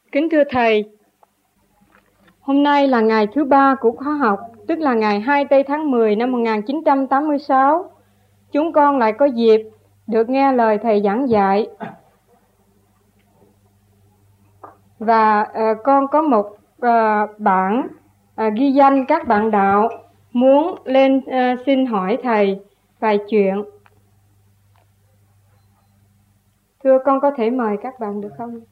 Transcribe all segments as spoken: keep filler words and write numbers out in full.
Kính thưa Thầy, hôm nay là ngày thứ ba của khóa học, tức là ngày hai mươi tư tháng mười năm một nghìn chín trăm tám mươi sáu. Chúng con lại có dịp được nghe lời Thầy giảng dạy. Và uh, con có một uh, bản uh, ghi danh các bạn đạo muốn lên uh, xin hỏi Thầy vài chuyện. Thưa con có thể mời các bạn được không?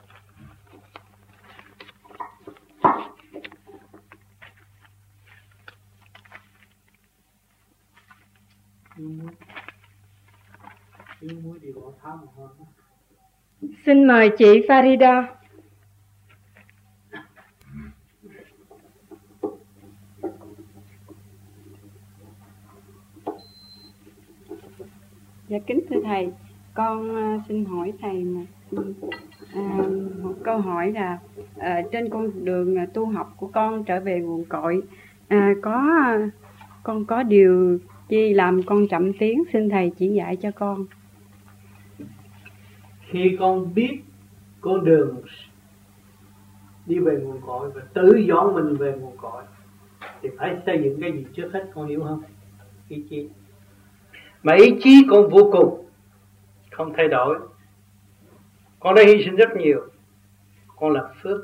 Xin mời chị Farida. Dạ kính thưa Thầy, con uh, xin hỏi Thầy một, uh, một câu hỏi là uh, trên con đường uh, tu học của con trở về nguồn cội, uh, có uh, con có điều chi làm con chậm tiến, xin Thầy chỉ dạy cho con. Khi con biết con đường đi về nguồn cội và tự dọn mình về nguồn cội thì phải xây dựng cái gì trước hết, con hiểu không? Ý chí. Mà ý chí con vô cùng, không thay đổi. Con đã hy sinh rất nhiều. Con là phước.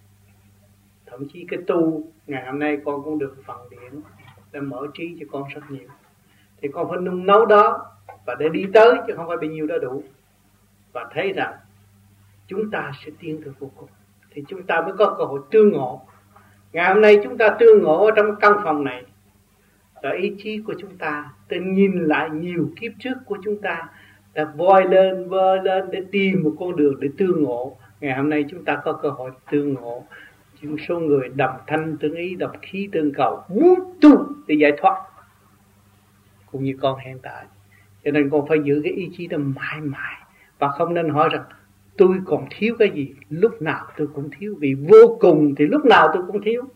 Thậm chí cái tu ngày hôm nay con cũng được phần điển đã mở trí cho con rất nhiều. Thì con phải nung nấu đó và để đi tới, chứ không phải bao nhiêu đó đủ. Và thấy rằng chúng ta sẽ tiến tới vô cùng thì chúng ta mới có cơ hội tương ngộ. Ngày hôm nay chúng ta tương ngộ ở trong căn phòng này, và ý chí của chúng ta tự nhìn lại nhiều kiếp trước của chúng ta đã voi lên vơ lên để tìm một con đường để tương ngộ. Ngày hôm nay chúng ta có cơ hội tương ngộ. Một số người đầm thanh tương ý, đầm khí tương cầu, muốn tu để giải thoát, cũng như con hiện tại. Cho nên con phải giữ cái ý chí đó mãi mãi, và không nên hỏi rằng tôi còn thiếu cái gì. Lúc nào tôi cũng thiếu, vì vô cùng thì lúc nào tôi cũng thiếu.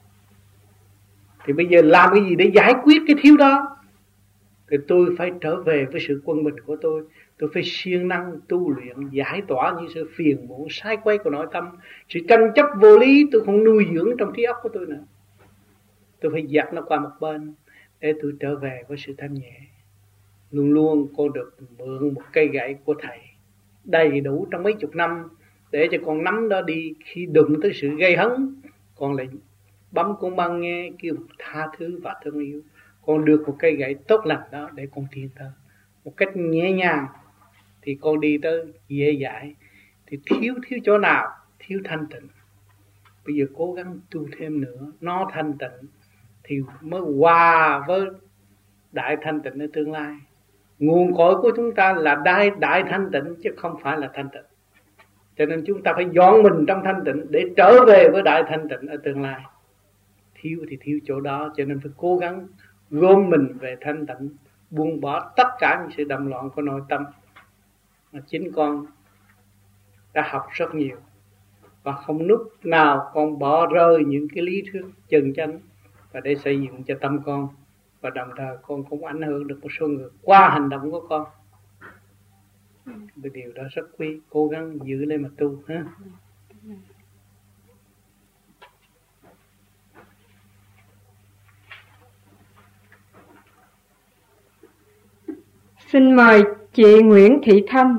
Thì bây giờ làm cái gì để giải quyết cái thiếu đó? Thì tôi phải trở về với sự quân bình của tôi. Tôi phải siêng năng tu luyện, giải tỏa những sự phiền muộn sai quay của nội tâm. Sự tranh chấp vô lý tôi không nuôi dưỡng trong trí óc của tôi nữa. Tôi phải dạt nó qua một bên để tôi trở về với sự thanh nhẹ. Luôn luôn con được mượn một cây gậy của Thầy đầy đủ trong mấy chục năm để cho con nắm đó đi. Khi đụng tới sự gây hấn, con lại bấm con băng nghe kêu tha thứ và thương yêu. Con được một cây gậy tốt lành đó để con tiến tới một cách nhẹ nhàng, thì con đi tới dễ dãi. Thì thiếu thiếu chỗ nào? Thiếu thanh tịnh. Bây giờ cố gắng tu thêm nữa, nó thanh tịnh thì mới hòa với đại thanh tịnh ở tương lai. Nguồn cội của chúng ta là đại, đại thanh tịnh chứ không phải là thanh tịnh. Cho nên chúng ta phải dọn mình trong thanh tịnh để trở về với đại thanh tịnh ở tương lai. Thiếu thì thiếu chỗ đó, cho nên phải cố gắng gom mình về thanh tịnh, buông bỏ tất cả những sự đầm loạn của nội tâm. Mà chính con đã học rất nhiều, và không lúc nào con bỏ rơi những cái lý thuyết chân chánh và để xây dựng cho tâm con. Và đồng thời con cũng ảnh hưởng được một số người qua hành động của con. Cái điều đó rất quý, cố gắng giữ lên mà tu ha. Xin mời chị Nguyễn Thị Thâm.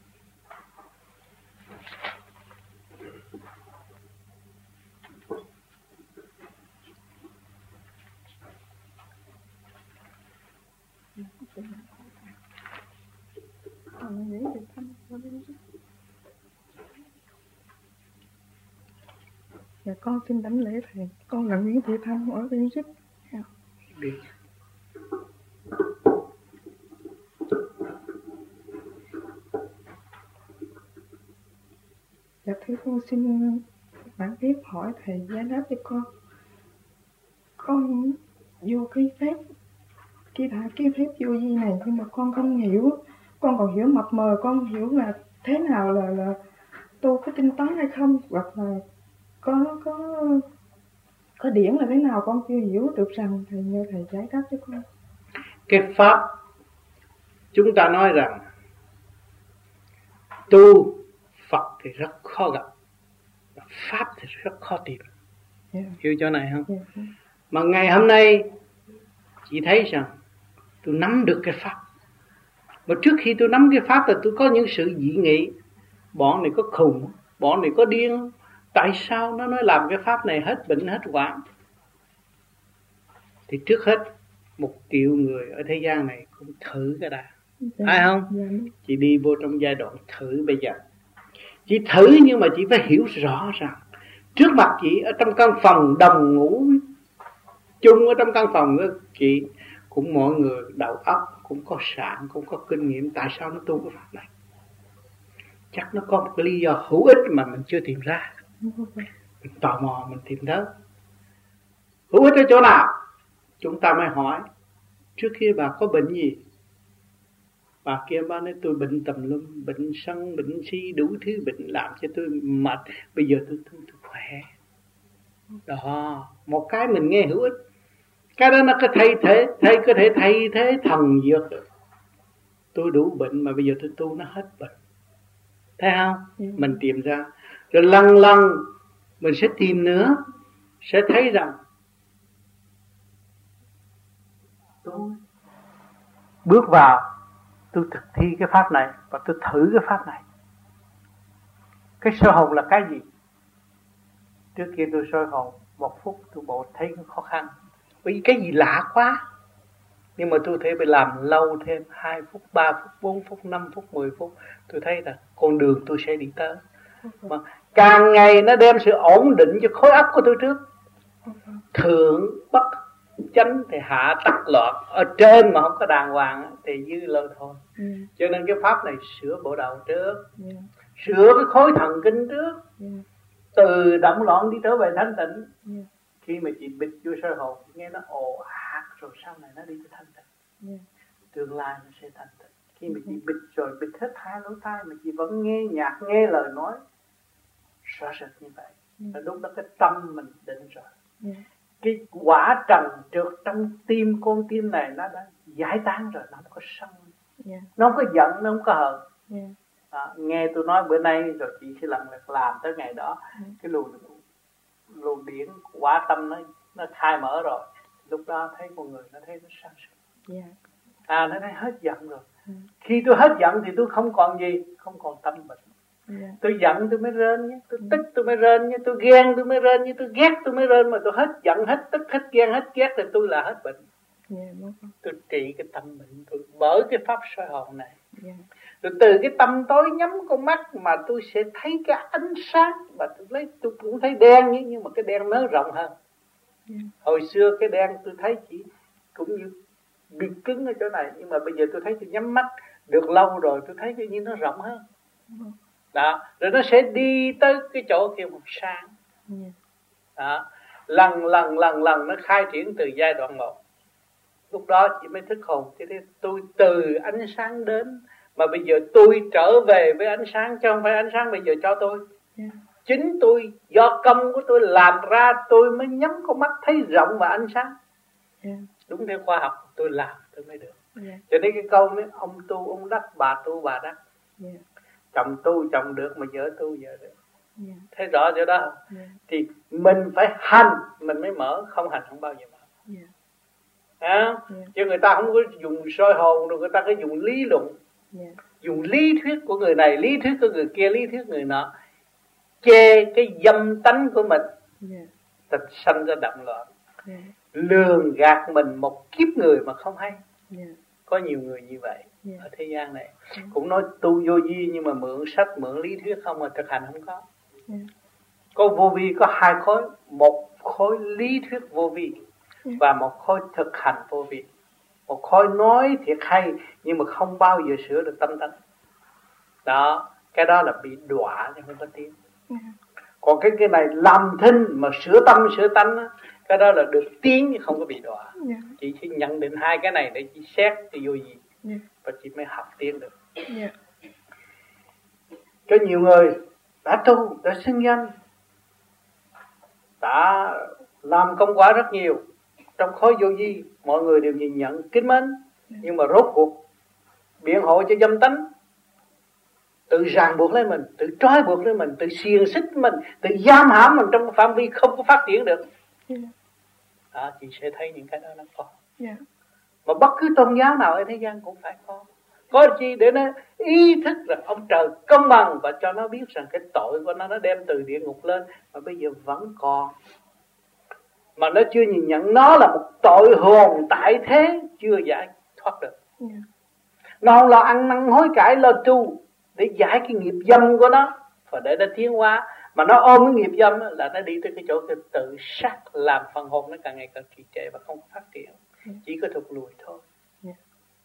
Dạ con xin đảnh lễ Thầy. Con là Nguyễn Thị Thâm ở Viên Xích. Biết. Dạ thưa con xin bản tiếp hỏi Thầy giải đáp cho con. Con vô cái phép cái đã cái phép vô vi này, nhưng mà con không hiểu. Con còn hiểu mập mờ, con hiểu là thế nào là là tu có tinh tấn hay không, hoặc là có có có điển là thế nào, con chưa hiểu được rằng. Thầy nhờ Thầy giải đáp cho con. Cái pháp chúng ta nói rằng tu Phật thì rất khó gặp, pháp thì rất khó tìm. Yeah. Hiểu chỗ này không? Yeah. Mà ngày hôm nay chị thấy rằng tôi nắm được cái pháp. Mà trước khi tôi nắm cái pháp là tôi có những sự dị nghị. Bọn này có khùng, bọn này có điên. Tại sao nó nói làm cái pháp này hết bệnh hết hoạn? Thì trước hết một triệu người ở thế gian này cũng thử cái đã. Yeah. Ai không? Yeah. Chị đi vô trong giai đoạn thử bây giờ. Chị thử nhưng mà chị phải hiểu rõ rằng trước mặt chị ở trong căn phòng đồng ngủ chung ở trong căn phòng đó, chị cũng mọi người đầu óc cũng có sạn, cũng có kinh nghiệm. Tại sao nó tu cái pháp này? Chắc nó có một cái lý do hữu ích mà mình chưa tìm ra. Mình tò mò mình tìm tới. Hữu ích ở chỗ nào? Chúng ta mới hỏi. Trước kia bà có bệnh gì? Bà kia bà nói tôi bệnh tầm lum, bệnh sân, bệnh si, đủ thứ bệnh làm cho tôi mệt. Bây giờ tôi, tôi, tôi khỏe. Đó, một cái mình nghe hữu ích. Cái đó nó có thay thế, thay có thể thay thế thần dược được. Tôi đủ bệnh mà bây giờ tôi tu nó hết bệnh. Thấy không? Ừ. Mình tìm ra. Rồi lần lần mình sẽ tìm nữa. Sẽ thấy rằng tôi bước vào, tôi thực thi cái pháp này và tôi thử cái pháp này. Cái soi hồn là cái gì? Trước kia tôi soi hồn một phút tôi bộ thấy khó khăn. Bởi vì cái gì lạ quá. Nhưng mà tôi thấy phải làm lâu thêm hai phút, ba phút, bốn phút, năm phút, mười phút. Tôi thấy là con đường tôi sẽ đi tới. Mà càng ngày nó đem sự ổn định cho khối óc của tôi trước. Thượng bất chánh thì hạ tắc loạn. Ở trên mà không có đàng hoàng thì dư lơ thôi. Ừ. Cho nên cái pháp này sửa bộ đầu trước. Yeah. Sửa cái khối thần kinh trước. Yeah. Từ động loạn đi trở về thanh tịnh. Yeah. Khi mà chị bịt vô soi hồn, nghe nó ồ ạt rồi sau này nó đi tới thanh tịnh. Yeah. Tương lai nó sẽ thanh tịnh. Khi mà chị bịt rồi, bịt hết hai lỗ tai mà chị vẫn nghe nhạc, nghe lời nói rõ rệt như vậy. Yeah. Là lúc đó cái tâm mình định rồi. Yeah. Cái quả trần trượt trong tim con tim này nó đã giải tán rồi, nó không có sân. Yeah. Nó không có giận, nó không có hờn. Yeah. À, nghe tôi nói bữa nay rồi chị sẽ làm làm tới ngày đó. Yeah. Cái luồng luồng điển quả tâm nó nó khai mở rồi, lúc đó thấy con người nó thấy nó sáng suốt. Yeah. À nó thấy hết giận rồi. Yeah. Khi tôi hết giận thì tôi không còn gì, không còn tâm bệnh. Yeah. Tôi giận tôi mới rên nhé, tôi tức tôi mới rên nhé, tôi ghen tôi mới rên nhé, tôi ghét tôi mới rên. Mà tôi hết giận, hết tức, hết ghen, hết ghét thì tôi là hết bệnh. Yeah, tôi trị cái tâm bệnh tôi bởi cái pháp soi hồn này. Yeah. Rồi từ cái tâm tối nhắm con mắt mà tôi sẽ thấy cái ánh sáng. Và tôi lấy tôi cũng thấy đen nhé, nhưng mà cái đen nó rộng hơn. Yeah. Hồi xưa cái đen tôi thấy chỉ cũng như bị cứng ở chỗ này, nhưng mà bây giờ tôi thấy tôi nhắm mắt được lâu rồi tôi thấy cái như nó rộng hơn. Yeah. Đó, rồi nó sẽ đi tới cái chỗ kia một sáng. Yeah. Đó, lần lần lần lần nó khai triển từ giai đoạn một. Lúc đó chỉ mới thức hồn, thì tôi từ ánh sáng đến, mà bây giờ tôi trở về với ánh sáng, chứ không phải ánh sáng bây giờ cho tôi. Yeah. Chính tôi, do công của tôi làm ra, tôi mới nhắm con mắt thấy rộng và ánh sáng. Yeah. Đúng theo khoa học, tôi làm tôi mới được. Yeah. Cho nên cái câu này, ông tu ông đắc, bà tu bà đắc. Yeah. Chồng tu chồng được, mà vợ tu vợ được. Yeah. Thấy rõ chỗ đó không? Yeah. Thì mình phải hành, mình mới mở, không hành không bao giờ mở. Yeah. À, yeah. Chứ người ta không có dùng soi hồn, rồi người ta có dùng lý luận. Yeah. Dùng lý thuyết của người này, lý thuyết của người kia, lý thuyết người nọ, chê cái dâm tánh của mình. Yeah. Tịch sanh ra động loạn. Yeah. Lường gạt mình một kiếp người mà không hay. Yeah. Có nhiều người như vậy. Yeah. Ở thế gian này. Yeah. Cũng nói tu vô vi, nhưng mà mượn sách, mượn lý thuyết không, mà thực hành không có. Yeah. Có vô vi có hai khối, một khối lý thuyết vô vi, yeah, và một khối thực hành vô vi. Một khối nói thiệt hay, nhưng mà không bao giờ sửa được tâm tánh. Đó, cái đó là bị đọa chứ không có tiến. Yeah. Còn cái cái này làm thinh mà sửa tâm sửa tánh đó, cái đó là được tiến nhưng không có bị đọa. Yeah. Chị chỉ nhận định hai cái này để chị xét thì vô gì. Yeah. Và chị mới học tiến được. Yeah. Có nhiều người đã tu, đã xưng danh, đã làm công quả rất nhiều trong khối vô vi, mọi người đều nhìn nhận kính mến. Yeah. Nhưng mà rốt cuộc biện hộ cho dâm tánh, tự ràng buộc lấy mình, tự trói buộc lấy mình, tự xiềng xích mình, tự giam hãm mình trong phạm vi không có phát triển được. Yeah. Đó, chị sẽ thấy những cái đó nó có. Yeah. Mà bất cứ tôn giáo nào ở thế gian cũng phải có. Có chi để nó ý thức rằng ông trời công bằng và cho nó biết rằng cái tội của nó nó đem từ địa ngục lên mà bây giờ vẫn còn. Mà nó chưa nhìn nhận nó là một tội hồn tại thế, chưa giải thoát được. Yeah. Nó không lo ăn năn hối cải, lo tu để giải cái nghiệp dâm của nó và để nó tiến hóa. Mà nó ôm cái nghiệp dâm là nó đi tới cái chỗ cái tự sát, làm phần hồn nó càng ngày càng trì trệ và không phát triển. Yeah. Chỉ có thụt lùi thôi. Yeah.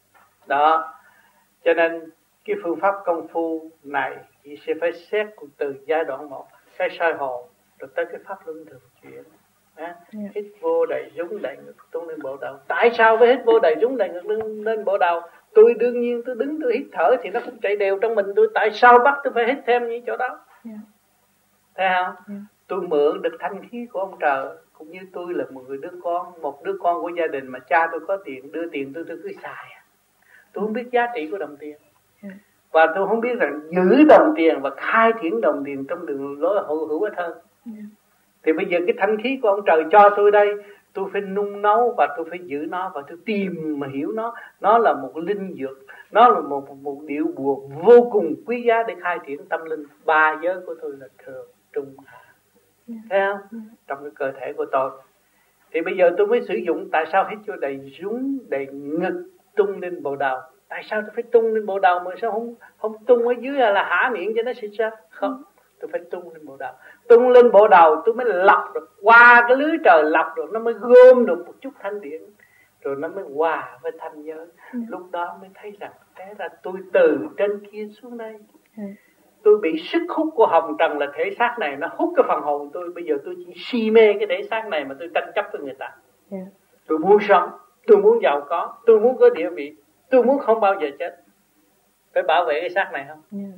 Đó. Cho nên cái phương pháp công phu này chị sẽ phải xét từ giai đoạn một, cái soi hồn rồi tới cái pháp luân thường chuyển. À, yeah. Hít vô đầy rúng đầy ngực tung lên bộ đầu. Tại sao với hít vô đầy rúng đầy ngực lên, lên bộ đầu? Tôi đương nhiên tôi đứng tôi hít thở thì nó cũng chạy đều trong mình tôi. Tại sao bắt tôi phải hít thêm như chỗ đó? Yeah. Thấy không? Yeah. Tôi mượn được thanh khí của ông trời. Cũng như tôi là một người đứa con, một đứa con của gia đình mà cha tôi có tiền, đưa tiền tôi tôi cứ xài. Tôi không biết giá trị của đồng tiền. Yeah. Và tôi không biết rằng giữ đồng tiền và khai triển đồng tiền trong đường lối hữu hữu ích hơn. Yeah. Thì bây giờ cái thanh khí của ông trời cho tôi đây, tôi phải nung nấu và tôi phải giữ nó và tôi tìm mà hiểu nó. Nó là một linh dược, nó là một, một, một điệu buộc vô cùng quý giá để khai triển tâm linh. Ba giới của tôi là thường, trung, hạ. Yeah. Thấy không? Yeah. Trong cái cơ thể của tôi. Thì bây giờ tôi mới sử dụng, tại sao hít vô đầy rúng, đầy ngực, tung lên bộ đầu. Tại sao tôi phải tung lên bộ đầu mà sao không không tung ở dưới là há miệng cho nó xịt ra? Không, tôi phải tung lên bộ đầu. Tung lên bộ đầu tôi mới lọc được, qua cái lưới trời lọc được, nó mới gom được một chút thanh điển, rồi nó mới hòa với thanh giới. Ừ. Lúc đó mới thấy rằng thế là tôi từ trên kia xuống đây. Ừ. Tôi bị sức hút của hồng trần là thể xác này, nó hút cái phần hồn tôi. Bây giờ tôi chỉ si mê cái thể xác này mà tôi tranh chấp với người ta. Ừ. Tôi muốn sống, tôi muốn giàu có, tôi muốn có địa vị, tôi muốn không bao giờ chết. Phải bảo vệ cái xác này không? Yeah.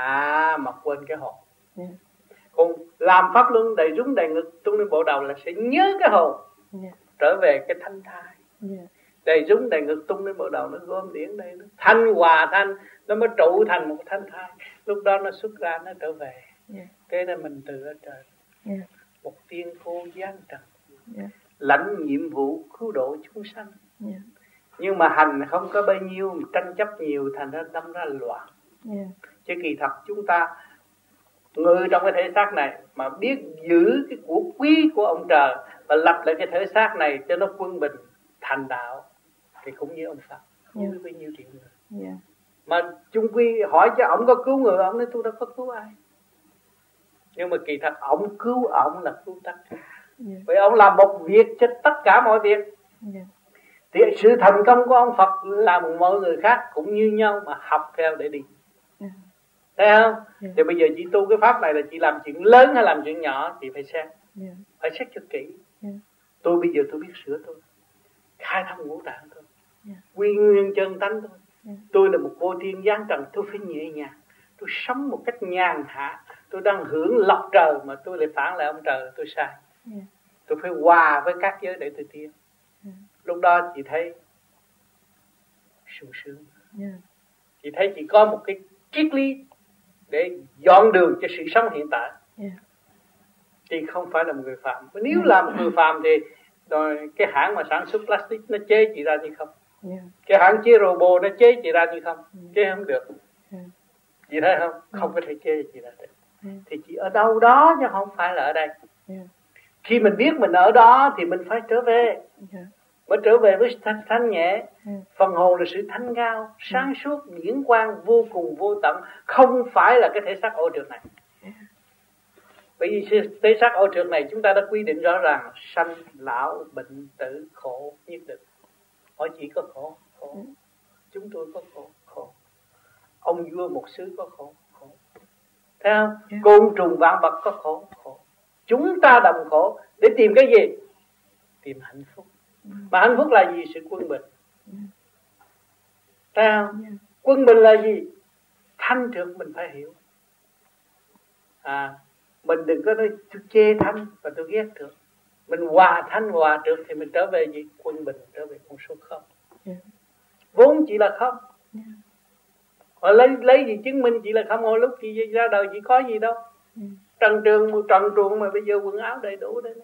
À, mà quên cái hồn. Yeah. Còn làm pháp luân đầy rúng đầy ngực tung lên bộ đầu là sẽ nhớ cái hồn. Yeah. Trở về cái thanh thai. Yeah. Đầy rúng đầy ngực tung lên bộ đầu, nó gom điển đây, nó thanh hòa thanh, nó mới trụ thành một thanh thai. Lúc đó nó xuất ra, nó trở về. Yeah. Thế là mình từ ở trời. Yeah. Một tiên cô giáng trần. Yeah. Lãnh nhiệm vụ cứu độ chúng sanh. Yeah. Nhưng mà hành không có bao nhiêu, tranh chấp nhiều thành ra đâm ra loạn. Yeah. Chứ kỳ thật chúng ta người trong cái thể xác này mà biết giữ cái của quý của ông trời và lập lại cái thể xác này cho nó quân bình thành đạo thì cũng như ông Phật, không yeah. biết bao nhiêu triệu người. Yeah. Mà chung quy hỏi cho ông có cứu người, ông nói tôi đâu có cứu ai. Nhưng mà kỳ thật ông cứu ông là cứu tất cả. Yeah. Vì ông làm một việc cho tất cả mọi việc. Yeah. Thì sự thành công của ông Phật là mọi người khác cũng như nhau mà học theo để đi. Yeah. Thấy không? Yeah. Thì bây giờ chị tu cái pháp này là chị làm chuyện lớn hay làm chuyện nhỏ chị phải xét. Yeah. Phải xét cho kỹ. Yeah. Tôi bây giờ tôi biết sửa tôi, khai thông ngũ tạng thôi. Yeah. Quy nguyên chân tánh thôi. Yeah. Tôi là một vô thiên giáng trần, tôi phải nhẹ nhàng. Tôi sống một cách nhàn hạ. Tôi đang hưởng lộc trời mà tôi lại phản lại ông trời, tôi sai. Yeah. Tôi phải hòa với các giới để tôi tiến. Yeah. Lúc đó chị thấy sung sướng. Yeah. Chị thấy chị có một cái triết lý để dọn đường cho sự sống hiện tại. Yeah. Chị không phải là một người phạm. Nếu yeah. là một người phạm thì rồi cái hãng mà sản xuất plastic nó chế chị ra như không. Yeah. Cái hãng chế robot nó chế chị ra như không. Yeah. Chế không được. Yeah. Chị thấy không? Yeah. Không có thể chế chị ra được. Yeah. Thì chị ở đâu đó chứ không phải là ở đây. Yeah. Khi mình biết mình ở đó thì mình phải trở về. Yeah. Mới trở về với thanh, thanh nhẹ. Ừ. Phần hồn là sự thanh cao, sáng suốt, điển quang vô cùng vô tận, không phải là cái thể xác ô trượt này. Ừ. Bởi vì thể xác ô trượt này chúng ta đã quy định rõ ràng sanh, lão, bệnh, tử, khổ nhất định. Hỏi chỉ có khổ, khổ. Ừ. Chúng tôi có khổ, khổ. Ông vua một xứ có khổ, khổ. Thấy không? Ừ. Côn trùng vạn vật có khổ, khổ. Chúng ta đồng khổ để tìm cái gì? Tìm hạnh phúc. Mà hạnh phúc là gì? Sự quân bình. Thấy không? Yeah. Quân bình là gì? Thanh trượt mình phải hiểu. À, mình đừng có nói tôi chê thanh và tôi ghét trượt. Mình hòa thanh hòa trượt thì mình trở về gì? Quân bình, trở về con số không. Yeah. Vốn chỉ là không. Yeah. Họ lấy lấy gì chứng minh chị là không? Hồi lúc chị ra đời chị có gì đâu. Ừ. Trần trường trần truồng mà bây giờ quần áo đầy đủ đây,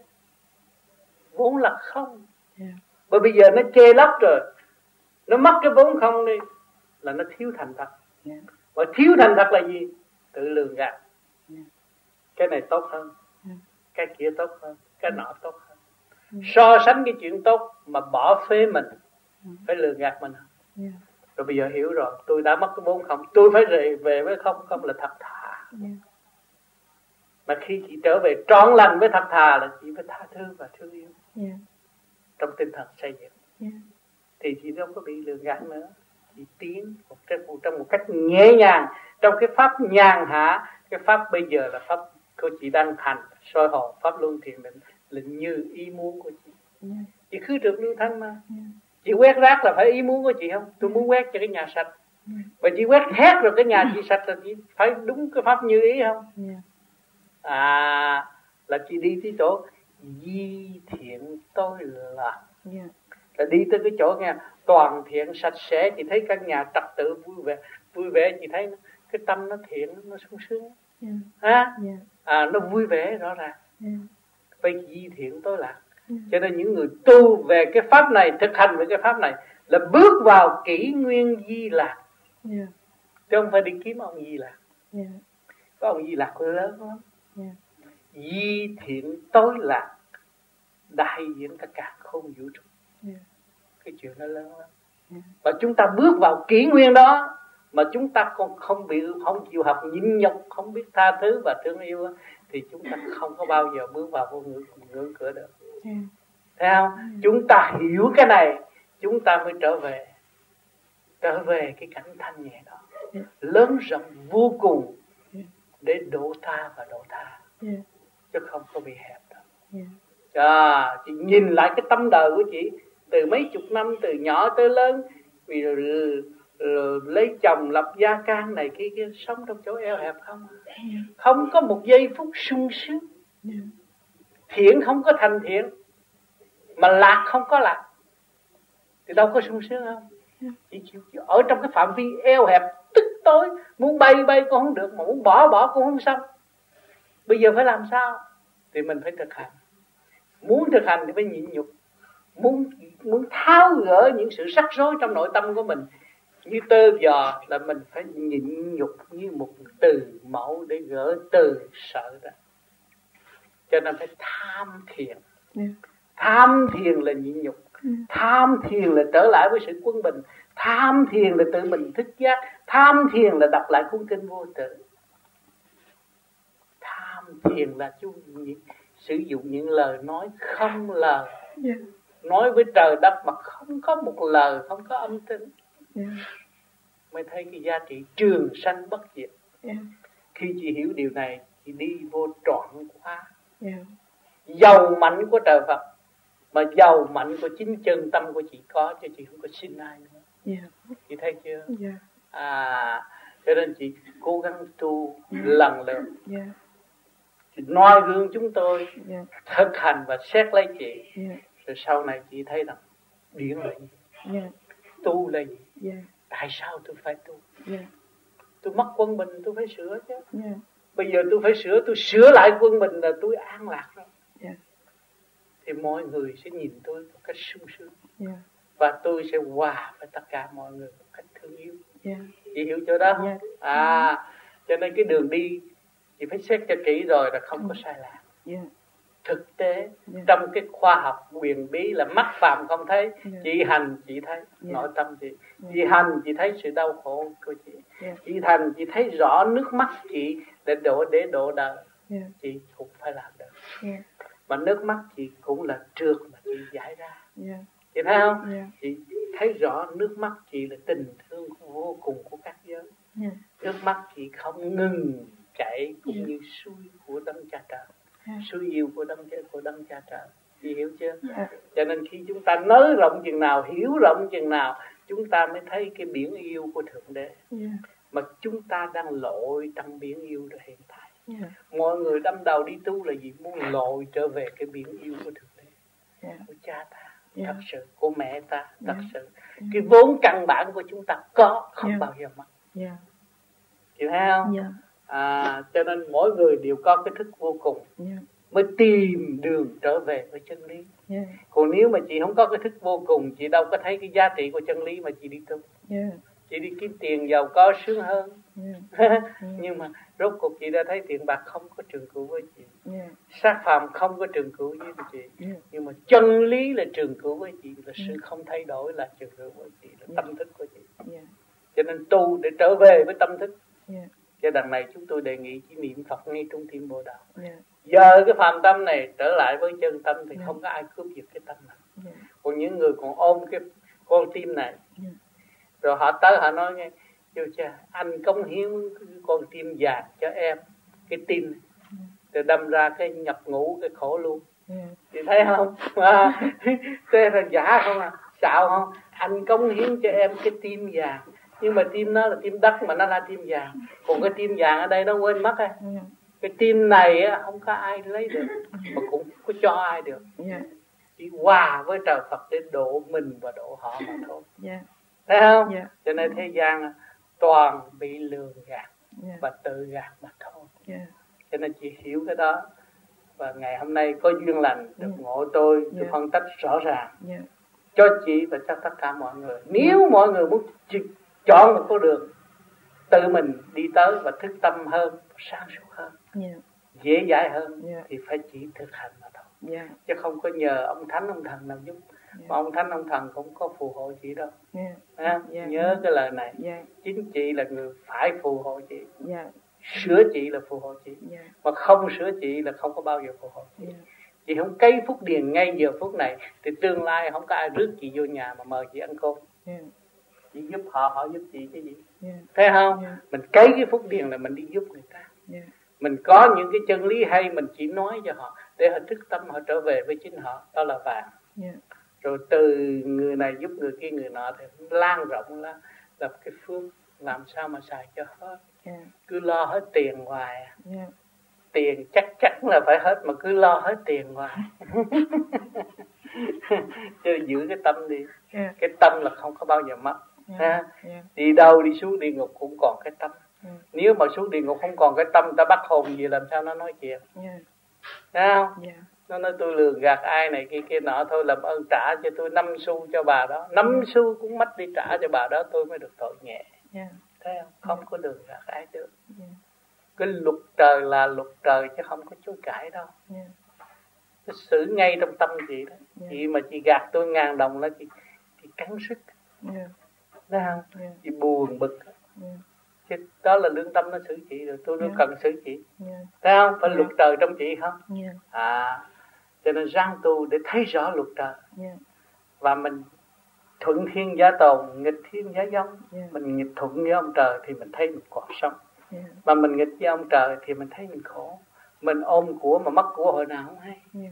vốn là không. Yeah. Bởi bây giờ nó chê lấp rồi, nó mất cái vốn không đi là nó thiếu thành thật. Yeah. Và thiếu thành thật là gì? Tự lường gạt. Yeah. Cái này tốt hơn, yeah. Cái kia tốt hơn, cái nọ tốt hơn. Yeah. So sánh cái chuyện tốt mà bỏ phế mình, yeah. Phải lường gạt mình. Yeah. Rồi bây giờ hiểu rồi, tôi đã mất cái vốn không, tôi phải về, về với không, không là thật thà. Yeah. Mà khi chị trở về trọn lành với thật thà là chị phải tha thứ và thương yêu. Yeah. Trong tinh thần xây dựng. Yeah. Thì chị không có bị lường gạt nữa. Chị tiến một trong một cách nhẹ nhàng, trong cái pháp nhàn hạ. Cái pháp bây giờ là pháp của chị đang thành, soi hồn, pháp luân thiền định, là như ý muốn của chị. Yeah. Chị cứ được lưu thanh mà. Yeah. Chị quét rác là phải ý muốn của chị không? Tôi muốn quét cho cái nhà sạch. Yeah. Và chị quét hết rồi cái nhà chị sạch là chị phải đúng cái pháp như ý không? Yeah. À, là chị đi tới chỗ di thiện tối lạc. Yeah. Là đi tới cái chỗ nghe toàn thiện sạch sẽ, chị thấy căn nhà trật tự vui vẻ, vui vẻ chị thấy cái tâm nó thiện, nó sung sướng. Yeah. À, yeah. À, nó vui vẻ rõ ràng. Yeah. Vậy di thiện tối lạc. Yeah. Cho nên những người tu về cái pháp này, thực hành về cái pháp này là bước vào kỷ nguyên di lạc. Yeah. Chứ không phải đi kiếm ông di lạc. Yeah. Có ông di lạc lớn lắm. Yeah. Di thiện tối lạc đại diện cả cả không vũ trụ. Yeah. Cái chuyện nó lớn lắm. Yeah. Và chúng ta bước vào kỷ nguyên đó mà chúng ta còn không bị không chịu học nhịn nhục, không biết tha thứ và thương yêu thì chúng ta không có bao giờ bước vào vô ngưỡng, ngưỡng cửa được. Yeah. Thấy không? Yeah. Chúng ta hiểu cái này, chúng ta mới trở về trở về cái cảnh thanh nhẹ đó. Yeah. Lớn rộng vô cùng. Yeah. Để độ tha và độ tha. Yeah. Chứ không có bị hẹp đâu. Yeah. À, chị nhìn lại cái tâm đời của chị từ mấy chục năm, từ nhỏ tới lớn, vì rồi, rồi, rồi lấy chồng lập gia can này kia kia, sống trong chỗ eo hẹp không. Yeah. Không có một giây phút sung sướng. Yeah. Thiện không có thành thiện, mà lạc không có lạc thì đâu có sung sướng không. Yeah. Chị, chị, chị ở trong cái phạm vi eo hẹp tức tối, muốn bay bay cũng không được, mà muốn bỏ bỏ cũng không xong. Bây giờ phải làm sao? Thì mình phải thực hành. Muốn thực hành thì phải nhịn nhục. Muốn, muốn tháo gỡ những sự rắc rối trong nội tâm của mình như tơ giò là mình phải nhịn nhục như một từ mẫu để gỡ từ sợ ra. Cho nên phải tham thiền. Yeah. Tham thiền là nhịn nhục. Yeah. Tham thiền là trở lại với sự quân bình. Tham thiền là tự mình thức giác. Tham thiền là đọc lại cuốn kinh vô tự. Tham thiền là chú sử dụng những lời nói không lời. Yeah. Nói với trời đất mà không có một lời, không có âm thanh. Yeah. Mới thấy cái giá trị trường sanh bất diệt. Yeah. Khi chị hiểu điều này, chị đi vô trọn hóa. Yeah. Giàu mạnh của trời Phật, mà giàu mạnh của chính chân tâm của chị có, chứ chị không có xin ai nữa. Yeah. Chị thấy chưa? Yeah. À, cho nên chị cố gắng tu. Yeah. Lần lượt. Yeah. Chị noi gương chúng tôi. Yeah. Thực hành và xét lấy chị. Yeah. Rồi sau này chị thấy rằng điển là gì? Yeah. Tu là gì? Yeah. Tại sao tôi phải tu? Yeah. Tôi mất quân bình tôi phải sửa chứ. Yeah. Bây giờ tôi phải sửa, tôi sửa lại quân bình là tôi an lạc rồi. Yeah. Thì mọi người sẽ nhìn tôi một cách sung sướng. Yeah. Và tôi sẽ hòa với tất cả mọi người một cách thương yêu. Yeah. Chị hiểu chỗ đó không? Yeah. À, cho nên cái đường đi chị phải xét cho kỹ rồi là không có sai lạc. Yeah. Thực tế, yeah. Trong cái khoa học quyền bí là mắt phàm không thấy. Yeah. Chị hành chị thấy. Yeah. Nội tâm chị. Yeah. Chị hành chị thấy sự đau khổ của chị. Yeah. Chị hành chị thấy rõ nước mắt chị để đổ để độ đời. Yeah. Chị cũng phải làm được. Yeah. Mà nước mắt chị cũng là trượt mà chị giải ra. Yeah. Chị thấy không? Yeah. Chị thấy rõ nước mắt chị là tình thương vô cùng của các giới. Yeah. Nước mắt chị không ngừng chảy cũng yeah. Như suối của đấng cha trời. Yeah. Suối yêu của đấng của đấng cha trời. Chị hiểu chưa? Yeah. Cho nên khi chúng ta nới rộng chừng nào, hiểu rộng chừng nào, chúng ta mới thấy cái biển yêu của Thượng Đế. Yeah. Mà chúng ta đang lội trong biển yêu rồi hiện tại. Yeah. Mọi người đâm đầu đi tu là gì? Muốn lội trở về cái biển yêu của Thượng Đế. Yeah. Của cha ta. Yeah. Thật sự, của mẹ ta. Thật yeah. Sự. Yeah. Cái vốn căn bản của chúng ta có, không yeah. Bao giờ mất. Yeah. chị thấy không? Dạ. À, cho nên mỗi người đều có cái thức vô cùng, Dạ. mới tìm đường trở về với chân lý. Dạ. Còn nếu mà chị không có cái thức vô cùng, chị đâu có thấy cái giá trị của chân lý mà chị đi tu. Dạ. Chị đi kiếm tiền giàu có sướng hơn. Yeah. Nhưng mà rốt cuộc chị đã thấy tiền bạc không có trường cửu với chị, yeah. sát phàm không có trường cửu với chị, yeah. nhưng mà chân lý là trường cửu với chị, là sự yeah. không thay đổi là trường cửu với chị, là yeah. tâm thức của chị. yeah. Cho nên tu để trở về với tâm thức. yeah. Cho đằng này chúng tôi đề nghị chỉ niệm Phật ngay trong tim Bồ Đạo. yeah. Giờ cái phàm tâm này trở lại với chân tâm thì yeah. không có ai cướp giật cái tâm này. yeah. Còn những người còn ôm cái con tim này, yeah. rồi họ tới họ nói nghe, kêu cha anh cống hiến con tim vàng cho em, cái tim rồi đâm ra cái nhập ngũ cái khổ luôn. yeah. Chị thấy không? À, thế là giả không à, xạo không? Anh cống hiến cho em cái tim vàng, nhưng mà tim nó là tim đất mà nó là tim vàng, còn cái tim vàng ở đây nó quên mất á. yeah. Cái tim này á không có ai lấy được mà cũng không có cho ai được. yeah. Chỉ hòa với trời Phật để độ mình và độ họ mà thôi. yeah. Thấy không? yeah. Cho nên thế gian toàn bị lường gạt yeah. và tự gạt mà thôi. yeah. Cho nên chị hiểu cái đó. Và ngày hôm nay có duyên lành được yeah. ngộ tôi, tôi yeah. phân tích rõ ràng yeah. cho chị và cho tất cả mọi người. Nếu yeah. mọi người muốn chọn một con đường tự mình đi tới và thức tâm hơn, sáng suốt hơn, yeah. dễ dãi hơn, yeah. thì phải chỉ thực hành mà thôi. yeah. Chứ không có nhờ ông thánh ông thần nào giúp. yeah. Mà ông thánh ông thần cũng có phù hộ chị đâu. yeah. À, yeah. Nhớ cái lời này. yeah. Chính chị là người phải phù hộ chị. yeah. Sửa chị là phù hộ chị. yeah. Mà không sửa chị là không có bao giờ phù hộ chị. yeah. Chị không cấy phúc điền ngay giờ phút này thì tương lai không có ai rước chị vô nhà mà mời chị ăn cơm. yeah. Chị giúp họ, họ giúp chị cái gì. yeah. Thấy không? yeah. Mình cấy cái phúc điền là mình đi giúp người ta. yeah. Mình có những cái chân lý hay mình chỉ nói cho họ để họ thức tâm, họ trở về với chính họ. Đó là vàng. yeah. Rồi từ người này giúp người kia người nọ thì lan rộng là, là cái phương làm sao mà xài cho hết. yeah. Cứ lo hết tiền hoài. yeah. Tiền chắc chắn là phải hết mà cứ lo hết tiền hoài. Chứ giữ cái tâm đi. yeah. Cái tâm là không có bao giờ mất. yeah. Ha? Yeah. Đi đâu đi xuống địa ngục cũng còn cái tâm. yeah. Nếu mà xuống địa ngục không còn cái tâm, ta bắt hồn gì làm sao nó nói chuyện. yeah. Thấy không? yeah. Nó nói tôi lường gạt ai này kia kia nọ, thôi làm ơn trả cho tôi năm xu cho bà đó. Năm xu cũng mất đi trả cho bà đó, tôi mới được tội nhẹ. yeah. Thấy không? Không yeah. có lường gạt ai được. yeah. Cái luật trời là luật trời chứ không có chối cãi đâu. yeah. Cái xử ngay trong tâm chị đó. yeah. Chị mà chị gạt tôi ngàn đồng là chị, chị cắn sức. yeah. Thấy không? yeah. Chị buồn bực. yeah. Chứ đó là lương tâm nó xử chị rồi, tôi yeah. cần xử chị. yeah. Thấy không? Phải yeah. luật trời trong chị không? yeah. À, cho nên ráng tu để thấy rõ luật trời. yeah. Và mình thuận thiên giá tồn, nghịch thiên giá giống. yeah. Mình nghịch thuận với ông trời thì mình thấy mình còn sống. yeah. Mà mình nghịch với ông trời thì mình thấy mình khổ. Mình ôm của mà mất của hồi nào không hay. yeah.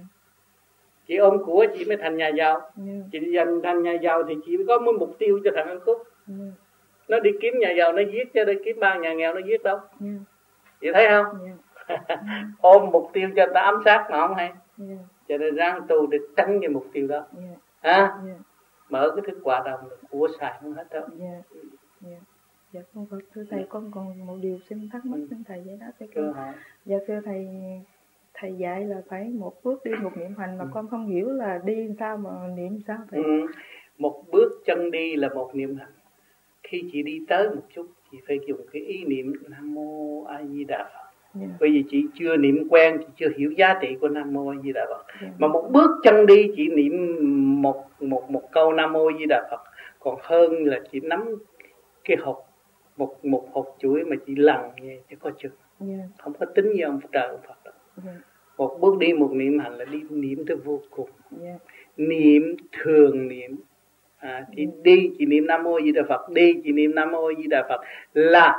Chị ôm của chị mới thành nhà giàu. yeah. Chị dành thành nhà giàu thì chị có một mục tiêu cho thằng Anh Cúc. yeah. Nó đi kiếm nhà giàu nó giết chứ đi kiếm ba nhà nghèo nó giết đâu. yeah. Chị thấy không? yeah. Ôm mục tiêu cho ta ám sát mà không hay. yeah. Cho nên ráng tu để tránh cái mục tiêu đó. yeah. À? yeah. Mở cái thức quả đồng là của xài không hết đâu. yeah. yeah. Dạ con Phật thưa thầy, con còn một điều xin thắc mắc xin thầy giải đáp cho con. Dạ thưa thầy, thầy dạy là phải một bước đi một niệm hành mà ừ. con không hiểu là đi sao mà niệm sao vậy? Ừ. Một bước chân đi là một niệm hành. Khi chị đi tới một chút, chị phải dùng cái ý niệm Nam Mô A Di Đà Phật. Yeah. Bởi vì chị chưa niệm quen, chị chưa hiểu giá trị của Nam Mô A Di Đà Phật. Yeah. Mà một bước chân đi chị niệm một một một câu Nam Mô A Di Đà Phật còn hơn là chị nắm cái hộp một một hộp chuỗi mà chị lần nghe chứ có chừng. Yeah. Không có tính như ông trời ông Phật đâu. Yeah. Một bước đi một niệm hành là đi niệm tới vô cùng. Yeah. Niệm thường niệm. À, chị yeah. đi chị niệm Nam Mô A Di Đà Phật, đi chị niệm Nam Mô A Di Đà Phật là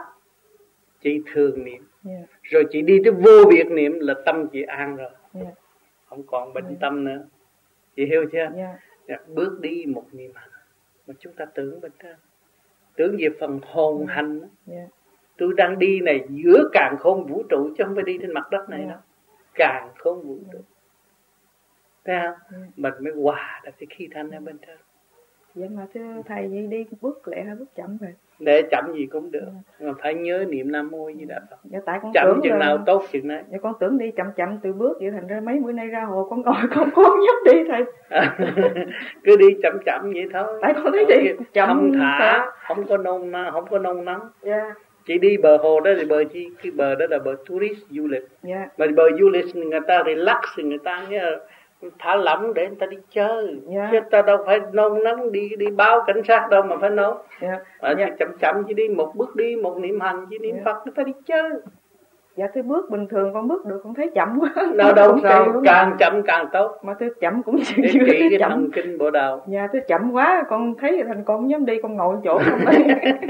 chị thường niệm. Yeah. Rồi chị đi tới vô biệt niệm là tâm chị an rồi. Yeah. Không còn bệnh yeah. tâm nữa. Chị hiểu chưa? Yeah. Bước đi một niệm hành mà chúng ta tưởng bên trên, tưởng về phần hồn yeah. hành. Yeah. Tôi đang đi này giữa càn khôn vũ trụ chứ không phải đi trên mặt đất này yeah. đâu. Càn khôn vũ trụ. Thấy không? Yeah. Mình mới hòa được cái khí thanh ở bên trên. Dạ mà thưa thầy, vậy đi bước lẹ hay bước chậm rồi? để chậm gì cũng được, mà phải nhớ niệm Nam Mô Di Đà Phật. Dạ, tại con chậm tưởng chừng là... nào tốt chừng đấy. Dạ con tưởng đi chậm chậm từ bước, vậy thành ra mấy bữa nay ra hồ con ngồi con không dám đi thầy. Cứ đi chậm chậm vậy thôi. Tại con thấy đi chậm không thả, sao? không có nôn không có nôn nóng. Dạ. Chỉ đi bờ hồ đó thì bờ chi, cái bờ đó là bờ tourist du lịch. Dạ. Mà bờ du lịch người ta relax, người ta nghe thả lỏng để người ta đi chơi. Dạ. Chứ ta đâu phải nôn nóng đi đi báo cảnh sát đâu mà phải nôn. Dạ. Mà Dạ. chậm chậm chỉ đi một bước đi, một niệm hành chỉ niệm Dạ. Phật người ta đi chơi. Dạ tôi bước bình thường con bước được, con thấy chậm quá. Đâu đâu sao, càng chậm càng tốt. Mà tôi chậm cũng chưa để trị cái chậm. thần kinh bộ đầu. Dạ tôi chậm quá, con thấy thành con không dám đi, con ngồi chỗ không đi.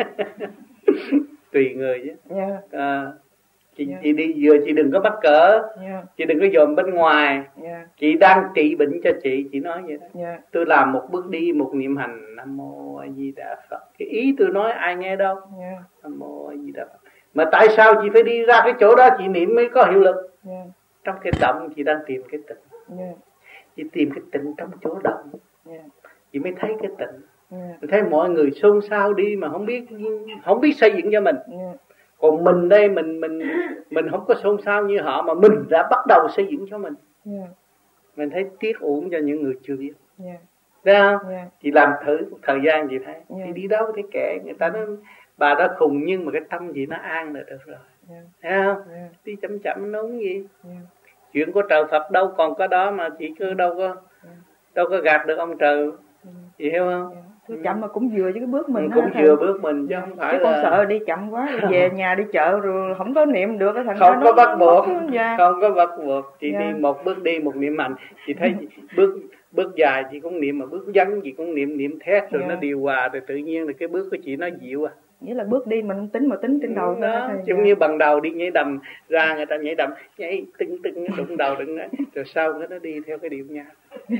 Tùy người chứ. Dạ. À, chị, Dạ. chị đi vừa chị đừng có bắt cỡ. Dạ. Chị đừng có dòm bên ngoài. Dạ. Chị đang trị bệnh cho chị, chị nói vậy đó. Dạ. Tôi làm một bước đi, một niệm hành Nam Mô A Di Đà Phật. Cái ý tôi nói ai nghe đâu. Dạ. Nam Mô A Di Đà Phật. Mà tại sao chị phải đi ra cái chỗ đó chị niệm mới có hiệu lực? Dạ. Trong cái động chị đang tìm cái tịnh. Dạ. Chị tìm cái tịnh trong chỗ động. Dạ. Chị mới thấy cái tịnh. Dạ. Mình thấy mọi người xôn xao đi mà không biết không biết xây dựng cho mình. Dạ. Còn mình đây mình mình mình không có xôn xao như họ, mà mình đã bắt đầu xây dựng cho mình. Dạ. Mình thấy tiếc uổng cho những người chưa biết. Dạ. Thấy không? Dạ. Chị làm thử một thời gian chị thấy. Dạ. Chị đi đâu thấy kệ người ta nói bà đó khùng nhưng mà cái tâm chị nó an là được rồi. Dạ. Thấy không? Dạ. Đi chậm chậm nó không gì. Dạ. Chuyện của trời Phật đâu còn có đó mà chị cứ đâu có Dạ. đâu có gạt được ông trời. Dạ. Chị hiểu không? Dạ. Tôi chậm mà cũng vừa với cái bước mình. Cũng đó, vừa bước mình chứ không phải chứ con là... sợ đi chậm quá đi về nhà đi chợ rồi không có niệm được, thành không có bắt buộc. Dạ. Không có bắt buộc. Chị Dạ. đi một bước đi một niệm hành. Chị thấy bước bước dài chị cũng niệm, mà bước ngắn chị cũng niệm, niệm thét rồi. Dạ. Nó điều hòa rồi tự nhiên là cái bước của chị nó dịu à. Nghĩa là bước đi mình tính mà tính trên đầu đó, giống như bằng đầu đi nhảy đầm ra, người ta nhảy đầm nhảy tưng tưng đụng đầu đụng đấy, rồi sau cái nó đi theo cái điệu nhạc.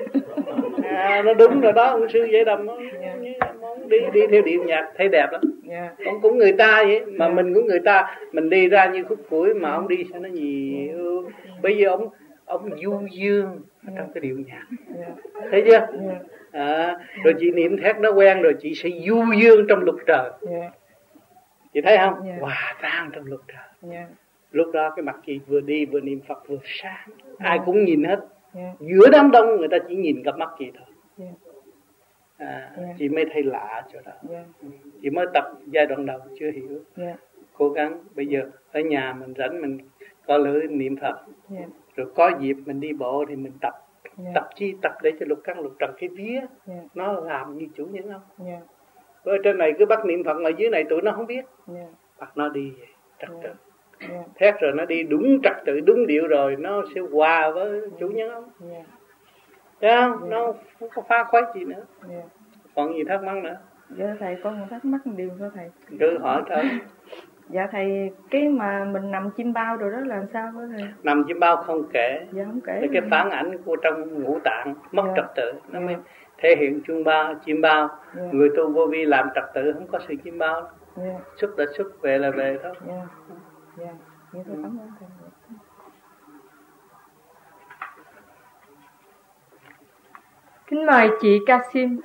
À, nó đúng rồi đó, ông sư nhảy đầm yeah. đi đi theo điệu nhạc thấy đẹp lắm. Yeah. Ông cũng người ta vậy mà. Yeah. Mình cũng người ta, mình đi ra như khúc củi mà ông đi sao nó nhiều. Yeah. Bây giờ ông ông du dương ở trong cái điệu nhạc. Yeah. Thấy chưa? Yeah. À, rồi chị niệm thét nó quen rồi chị sẽ du dương trong lục trời. Yeah. Chị thấy không? Yeah. Hòa tan trong lục trời. Yeah. Lúc đó cái mặt chị vừa đi vừa niệm Phật vừa sáng. Yeah. Ai cũng nhìn hết. Yeah. Giữa đám đông người ta chỉ nhìn cặp mắt chị thôi. Yeah. À, yeah. Chị mới thấy lạ chỗ đó. Yeah. Chị mới tập giai đoạn đầu chưa hiểu. Yeah. Cố gắng bây giờ ở nhà mình rảnh mình có lưỡi niệm Phật. Yeah. Rồi có dịp mình đi bộ thì mình tập. Yeah. Tập chi? Tập để cho lục căn lục trần cái vía. Yeah. Nó làm như chủ nhân không? Yeah. Ở trên này cứ bắt niệm Phật, ở dưới này tụi nó không biết. Yeah. Bắt nó đi vậy, trật tự. Yeah. Yeah. Thét rồi nó đi đúng trật tự, đúng điệu rồi nó sẽ hòa với chủ nhân không? Yeah. Thấy không? Yeah. Nó không có phá khuấy gì nữa. Yeah. Còn gì thắc mắc nữa? Dạ thầy có một thắc mắc một điều thôi thầy. Cứ hỏi thôi. Dạ thầy, cái mà mình nằm chim bao rồi đó làm sao hả thầy? Nằm chim bao không kể. Dạ không kể. Cái phản ảnh của trong ngũ tạng mất yeah. trật tự nó yeah. mới thể hiện chim bao, chim bao. Yeah. Người tu vô vi làm trật tự không có sự chim bao. Yeah. Xuất là xuất, về là về thôi. Dạ. Dạ. Vậy tôi cảm ơn thầy. Kính mời chị Kasim.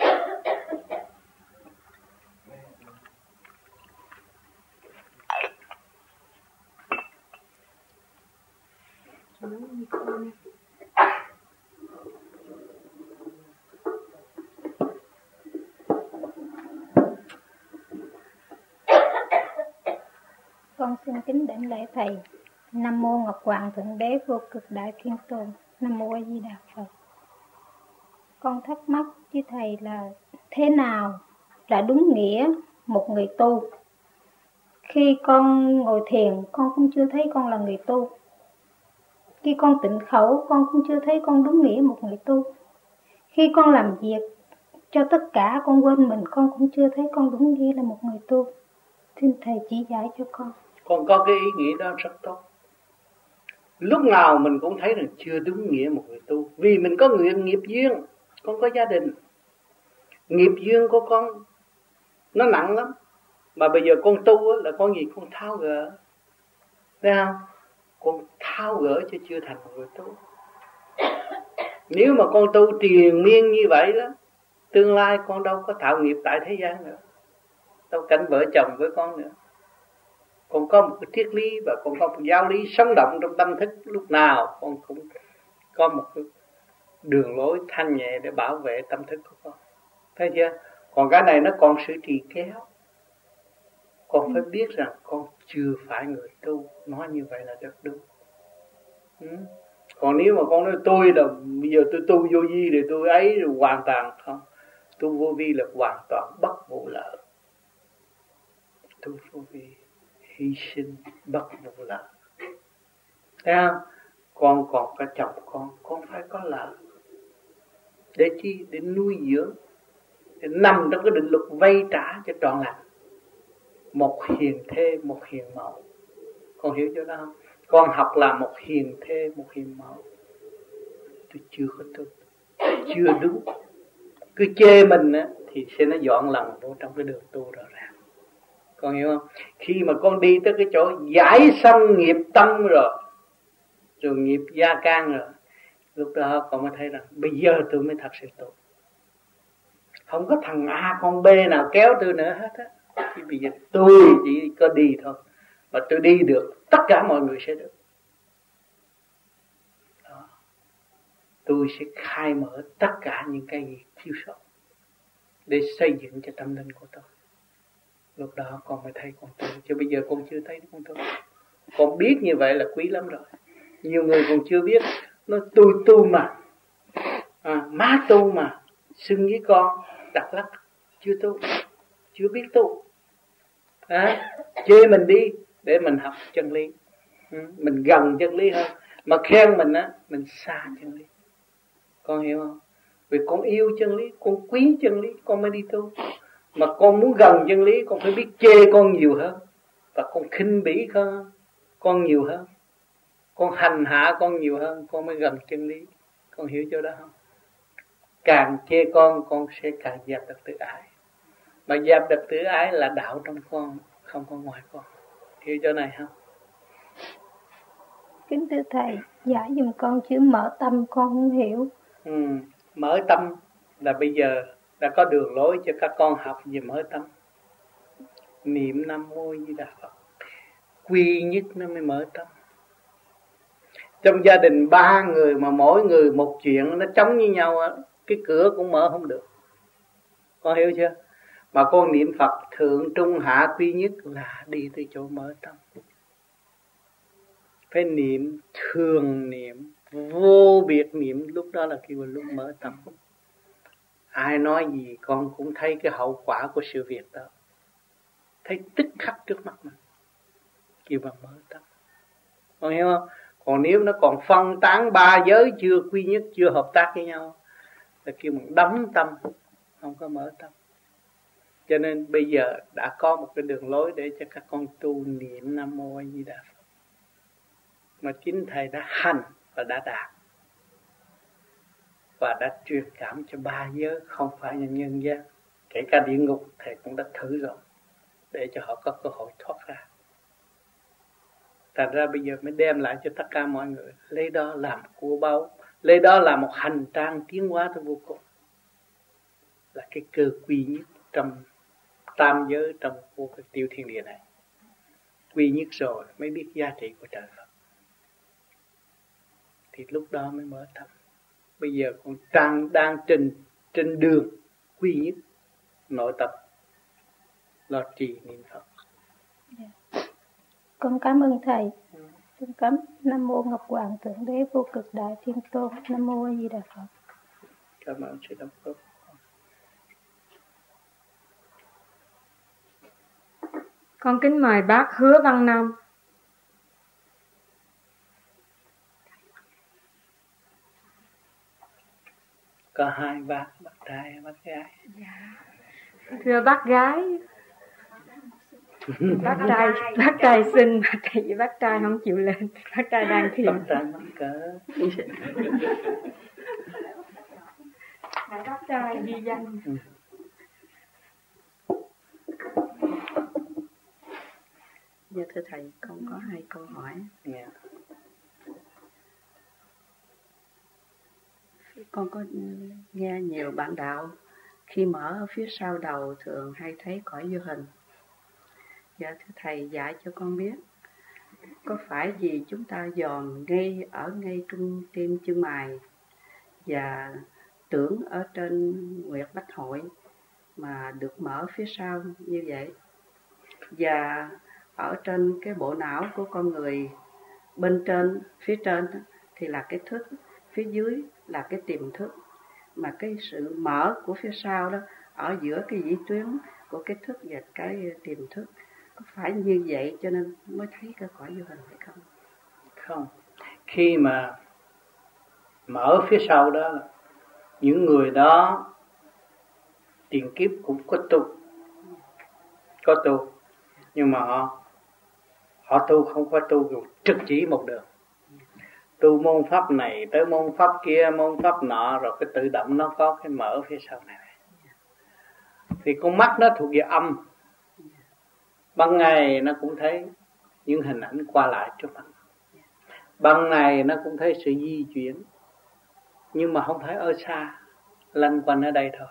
Con xin kính đảnh lễ thầy. Nam mô Ngọc Hoàng Thượng Đế Vô Cực Đại Thiên Tôn. Nam mô A Di Đà Phật. Con thắc mắc với thầy là thế nào là đúng nghĩa một người tu? Khi con ngồi thiền, con cũng chưa thấy con là người tu. Khi con tịnh khẩu, con cũng chưa thấy con đúng nghĩa một người tu. Khi con làm việc cho tất cả, con quên mình, con cũng chưa thấy con đúng nghĩa là một người tu. Xin thầy chỉ giải cho con. Con có cái ý nghĩ đó rất tốt. Lúc nào mình cũng thấy rằng chưa đúng nghĩa một người tu. Vì mình có người nghiệp duyên. Con có gia đình. Nghiệp duyên của con nó nặng lắm. Mà bây giờ con tu là con gì? Con tháo gỡ. Thấy không? Con tháo gỡ chứ chưa thành một người tu. Nếu mà con tu triền miên như vậy đó, tương lai con đâu có tạo nghiệp tại thế gian nữa. đâu cảnh vợ chồng với con nữa. Con có một cái triết lý và con có một giáo lý sống động trong tâm thức, lúc nào con cũng có một cái đường lối thanh nhẹ để bảo vệ tâm thức của con. Thấy chưa? Còn cái này nó còn sự trì kéo. Con phải biết rằng con chưa phải người tu, nói như vậy là rất đúng. Ừ. Còn nếu mà con nói tôi là bây giờ tôi tu vô vi thì tôi ấy rồi hoàn toàn không. Tu vô vi là hoàn toàn bất vụ lợi. Tu vô vi hy sinh bất vụ lợi. Thấy không? Con còn cả chồng con, con phải có lợi. Để chi? Để nuôi dưỡng, để nằm trong cái định luật vay trả cho trọn lành. Một hiền thê, một hiền mẫu. Con hiểu chỗ đó không? Con học là một hiền thê, một hiền mẫu. Tôi chưa có tu, chưa đúng. Cứ chê mình á, thì sẽ nó dọn lòng vô trong cái đường tu rõ ràng. Con hiểu không? Khi mà con đi tới cái chỗ giải xong nghiệp tâm rồi, rồi nghiệp gia can rồi, lúc đó con mới thấy rằng bây giờ tôi mới thật sự tu. Không có thằng A con B nào kéo tôi nữa hết á. Thì bây giờ tôi chỉ có đi thôi. Mà tôi đi được, tất cả mọi người sẽ được. Đó. Tôi sẽ khai mở tất cả những cái gì thiếu sót để xây dựng cho tâm linh của tôi. Lúc đó con mới thấy con tu. Chứ bây giờ con chưa thấy con tu. Con biết như vậy là quý lắm rồi. Nhiều người còn chưa biết. Nó tôi tu mà, à, má tu mà, xưng với con đặt lắc. Chưa tu, chưa biết tu, à, chê mình đi để mình học chân lý. Ừ, mình gần chân lý hơn. Mà khen mình á, mình xa chân lý. Con hiểu không? Vì con yêu chân lý, con quý chân lý, con mới đi tu. Mà con muốn gần chân lý, con phải biết chê con nhiều hơn. Và con khinh bỉ con, con nhiều hơn. Con hành hạ con nhiều hơn, con mới gần chân lý. Con hiểu chỗ đó không? Càng chê con, con sẽ càng dẹp được tự ái. Mà dẹp được tự ái là đạo trong con, không có ngoài con. Hiểu chỗ này không? Kính thưa Thầy, giải dùm con chữ mở tâm con không hiểu. Ừ, mở tâm là bây giờ đã có đường lối cho các con học về mở tâm. Niệm Nam Mô Di Đà Phật, quy nhất nó mới mở tâm. Trong gia đình ba người mà mỗi người một chuyện nó chống với nhau, cái cửa cũng mở không được. Con hiểu chưa? Mà con niệm Phật thượng trung hạ quy nhất là đi tới chỗ mở tâm. Phải niệm thường niệm, vô biệt niệm, lúc đó là khi mà lúc mở tâm. Ai nói gì con cũng thấy cái hậu quả của sự việc đó. Thấy tức khắc trước mắt mình. Kêu bằng mở tâm. Con hiểu không? Còn nếu nó còn phân tán ba giới chưa quy nhất, chưa hợp tác với nhau, là kêu bằng đóng tâm, không có mở tâm. Cho nên bây giờ đã có một cái đường lối để cho các con tu niệm Nam Mô A Di Đà Phật. Mà chính Thầy đã hành và đã đạt. Và đã truyền cảm cho ba giới, không phải là nhân gian. Kể cả địa ngục Thầy cũng đã thử rồi, để cho họ có cơ hội thoát ra. Thành ra bây giờ mới đem lại cho tất cả mọi người, lấy đó làm của báu, lấy đó là một hành trang tiến hóa tới vô cùng. Là cái cơ quy nhất trong tam giới, trong vô cái tiêu thiên địa này. Quy nhất rồi mới biết giá trị của trời Phật. Thì lúc đó mới mở tâm. Bây giờ con đang, đang trên, trên đường quy nhất nội tập, lo trì niệm Phật. Yeah. Con cảm ơn Thầy. Ừ. Con cảm Nam Mô Ngọc Hoàng Thượng Đế Vô Cực Đại Thiên Tôn. Nam Mô A Di Đà Phật. Cảm ơn sự đóng góp. Con kính mời bác Hứa Văn Nam. Có hai bác, bác trai, bác gái. Dạ. Thưa bác gái, bác trai, bác trai xin mà tại vì bác trai không chịu lên, bác trai đang thiền. Bác trai mắc cỡ. Bác trai ghi danh. Ừ. Dạ thưa Thầy, con có hai câu hỏi. Yeah. Con có nghe nhiều bạn đạo khi mở ở phía sau đầu thường hay thấy cõi vô hình. Dạ thưa thầy, dạy cho con biết, có phải vì chúng ta dòm ngay ở ngay trung tim chân mày và tưởng ở trên huyệt bách hội mà được mở phía sau như vậy, và ở trên cái bộ não của con người bên trên, phía trên thì là cái thức, phía dưới là cái tiềm thức, mà cái sự mở của phía sau đó ở giữa cái vĩ tuyến của cái thức và cái tiềm thức, có phải như vậy cho nên mới thấy cái cõi vô hình phải không? Không, khi mà mở phía sau đó, những người đó tiền kiếp cũng có tu, có tu, nhưng mà họ họ tu không có tu trực chỉ một đường, tu môn pháp này tới môn pháp kia, môn pháp nọ, rồi cái tự động nó có cái mở phía sau này. Thì con mắt nó thuộc về âm, ban ngày nó cũng thấy những hình ảnh qua lại trước mặt, ban ngày nó cũng thấy sự di chuyển, nhưng mà không phải ở xa, lanh quanh ở đây thôi.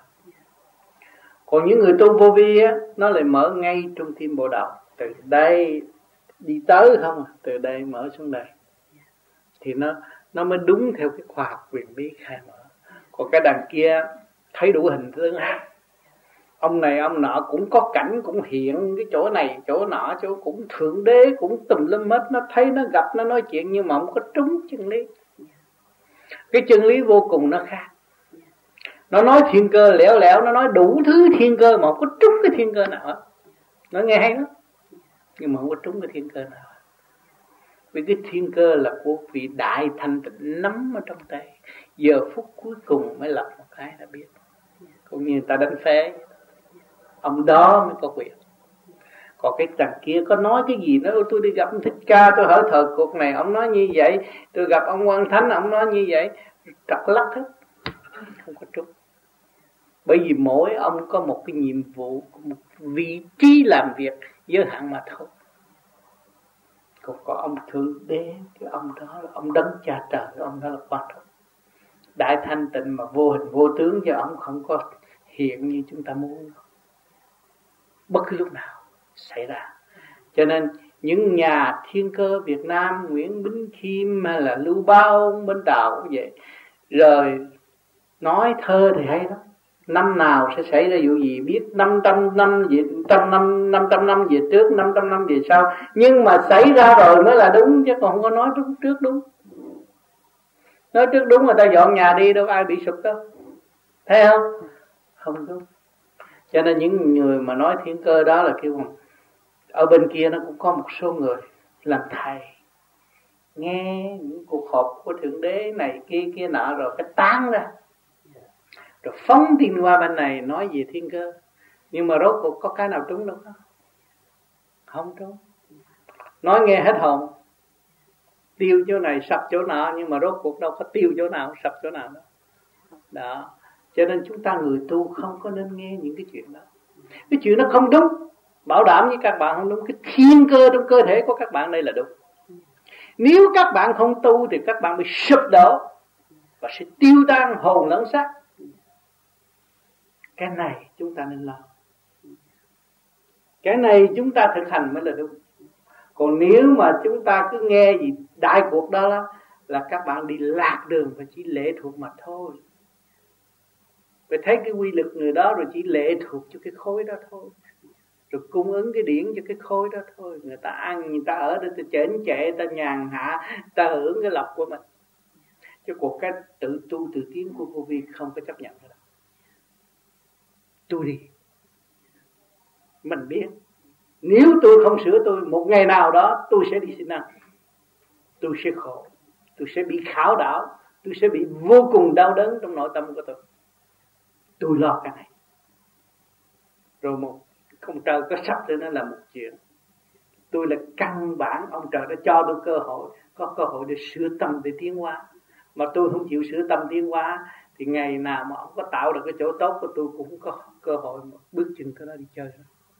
Còn những người tu vô vi á, nó lại mở ngay trong tim bộ đầu, từ đây đi tới không, từ đây mở xuống đây, thì nó nó mới đúng theo cái khoa học quyền bí khai mở. Còn cái đằng kia thấy đủ hình tướng hết, ông này ông nọ cũng có cảnh, cũng hiện cái chỗ này chỗ nọ, chỗ cũng thượng đế cũng tùm lum hết, nó thấy nó gặp nó nói chuyện, nhưng mà không có trúng chân lý. Cái chân lý vô cùng nó khác. Nó nói thiên cơ lẻo lẻo, nó nói đủ thứ thiên cơ mà không có trúng cái thiên cơ nào hết. Nó nghe hay lắm, nhưng mà không có trúng cái thiên cơ nào. Vì cái thiên cơ là của vị đại thanh tịnh nắm ở trong tay, giờ phút cuối cùng mới lọc một cái đã biết. Cũng như người ta đánh phế, ông đó mới có quyền. Còn cái thằng kia có nói cái gì nữa, tôi đi gặp ông Thích Ca, tôi hỏi thời cuộc này, ông nói như vậy, tôi gặp ông Quan Thánh, ông nói như vậy, trật lắc hết, không có trúng. Bởi vì mỗi ông có một cái nhiệm vụ, một vị trí làm việc giới hạn mà thôi. Còn có ông Thượng Đế, cái ông đó là ông đấng cha trời, ông đó là quan trọng. Đại thanh tịnh mà vô hình vô tướng, cho ông không có hiện như chúng ta muốn, bất cứ lúc nào xảy ra. Cho nên những nhà thiên cơ Việt Nam, Nguyễn Bính Khiêm hay là Lưu Bao bên Tàu cũng vậy, rồi nói thơ thì hay lắm. Năm nào sẽ xảy ra vụ gì biết, năm trăm năm về, trăm năm, năm trăm năm về trước, năm trăm năm về sau, nhưng mà xảy ra rồi mới là đúng, chứ còn không có nói đúng trước đúng. Nói trước đúng người ta dọn nhà đi, đâu ai bị sụp đâu, thấy không? Không đúng. Cho nên những người mà nói thiên cơ đó là kêu ở bên kia nó cũng có một số người làm thầy, nghe những cuộc họp của Thượng Đế này kia kia nọ, rồi cái tán ra, rồi phóng tin qua bên này nói về thiên cơ, nhưng mà rốt cuộc có cái nào trúng đâu đó, không trúng. Nói nghe hết hồn, tiêu chỗ này sập chỗ nọ, nhưng mà rốt cuộc đâu có tiêu chỗ nào sập chỗ nào đó. Đó, cho nên chúng ta người tu không có nên nghe những cái chuyện đó. Cái chuyện nó không đúng, bảo đảm với các bạn không đúng. Cái thiên cơ trong cơ thể của các bạn đây là đúng. Nếu các bạn không tu thì các bạn bị sụp đổ và sẽ tiêu tan hồn lẫn xác. Cái này chúng ta nên lo, cái này chúng ta thực hành mới là đúng. Còn nếu mà chúng ta cứ nghe gì đại cuộc đó là, là các bạn đi lạc đường và chỉ lệ thuộc mà thôi. Phải thấy cái quy lực người đó rồi chỉ lệ thuộc cho cái khối đó thôi, rồi cung ứng cái điển cho cái khối đó thôi. Người ta ăn, người ta ở đây, ta chén chệ, ta nhàn hạ, ta hưởng cái lộc của mình. Chứ cuộc cái tự tu tự tiến của cô Vi không có chấp nhận nữa. Tu đi, mình biết nếu tôi không sửa tôi, một ngày nào đó tôi sẽ đi sinh ăn, tôi sẽ khổ, tôi sẽ bị khảo đảo, tôi sẽ bị vô cùng đau đớn trong nội tâm của tôi. Tôi lo cái này. Rồi một ông trời có sắp tới nó là một chuyện. Tôi là căn bản, ông trời đã cho tôi cơ hội, có cơ hội để sửa tâm để tiến hóa. Mà tôi không chịu sửa tâm tiến hóa thì ngày nào mà ông có tạo được cái chỗ tốt của tôi cũng không có cơ hội mà bước chân tới đó đi chơi.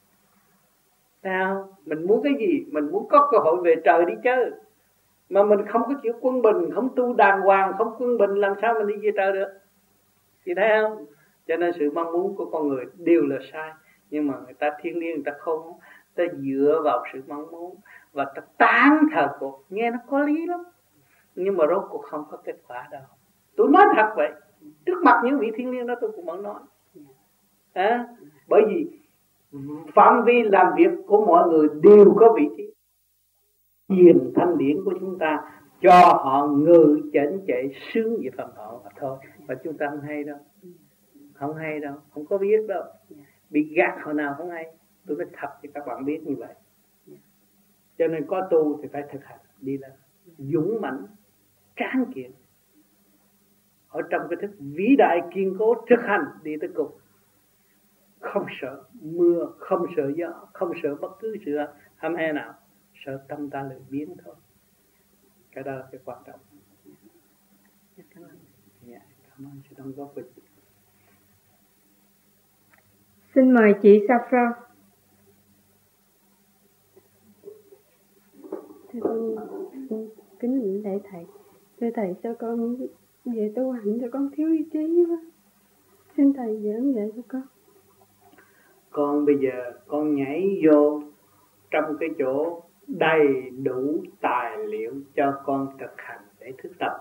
Sao? Mình muốn cái gì? Mình muốn có cơ hội về trời đi chơi. Mà mình không có chịu quân bình, không tu đàng hoàng, không quân bình, làm sao mình đi về trời được? Chị thấy không? Cho nên sự mong muốn của con người đều là sai. Nhưng mà người ta thiên liêng, người ta không, ta dựa vào sự mong muốn và ta tán thờ cuộc. Nghe nó có lý lắm, nhưng mà rốt cuộc không có kết quả đâu. Tôi nói thật vậy, trước mặt những vị thiên liêng đó tôi cũng vẫn nói. À, bởi vì phạm vi làm việc của mọi người đều có vị trí. Hiền thanh điển của chúng ta cho họ ngự chảnh chạy sướng về phần họ mà thôi. Và chúng ta không hay đâu, không hay đâu, không có biết đâu. Bị gạt hồi nào không hay. Tôi nói thật cho các bạn biết như vậy. Cho nên có tu thì phải thực hành, đi lên dũng mãnh, tráng kiện, ở trong cái thức vĩ đại kiên cố, thực hành đi tới cùng. Không sợ mưa, không sợ gió, không sợ bất cứ sự hăm he nào, sợ tâm ta lười biếng thôi. Cái đó là cái quan trọng. Cảm ơn. Yeah, cảm ơn sự đóng góp của chị. Xin mời chị Safra. Thưa con, kính lễ thầy. Thưa thầy, cho con về tu hành cho con thiếu ý chí quá. Xin thầy giảng dạy cho con. Con bây giờ con nhảy vô trong cái chỗ đầy đủ tài liệu cho con thực hành để thức tập.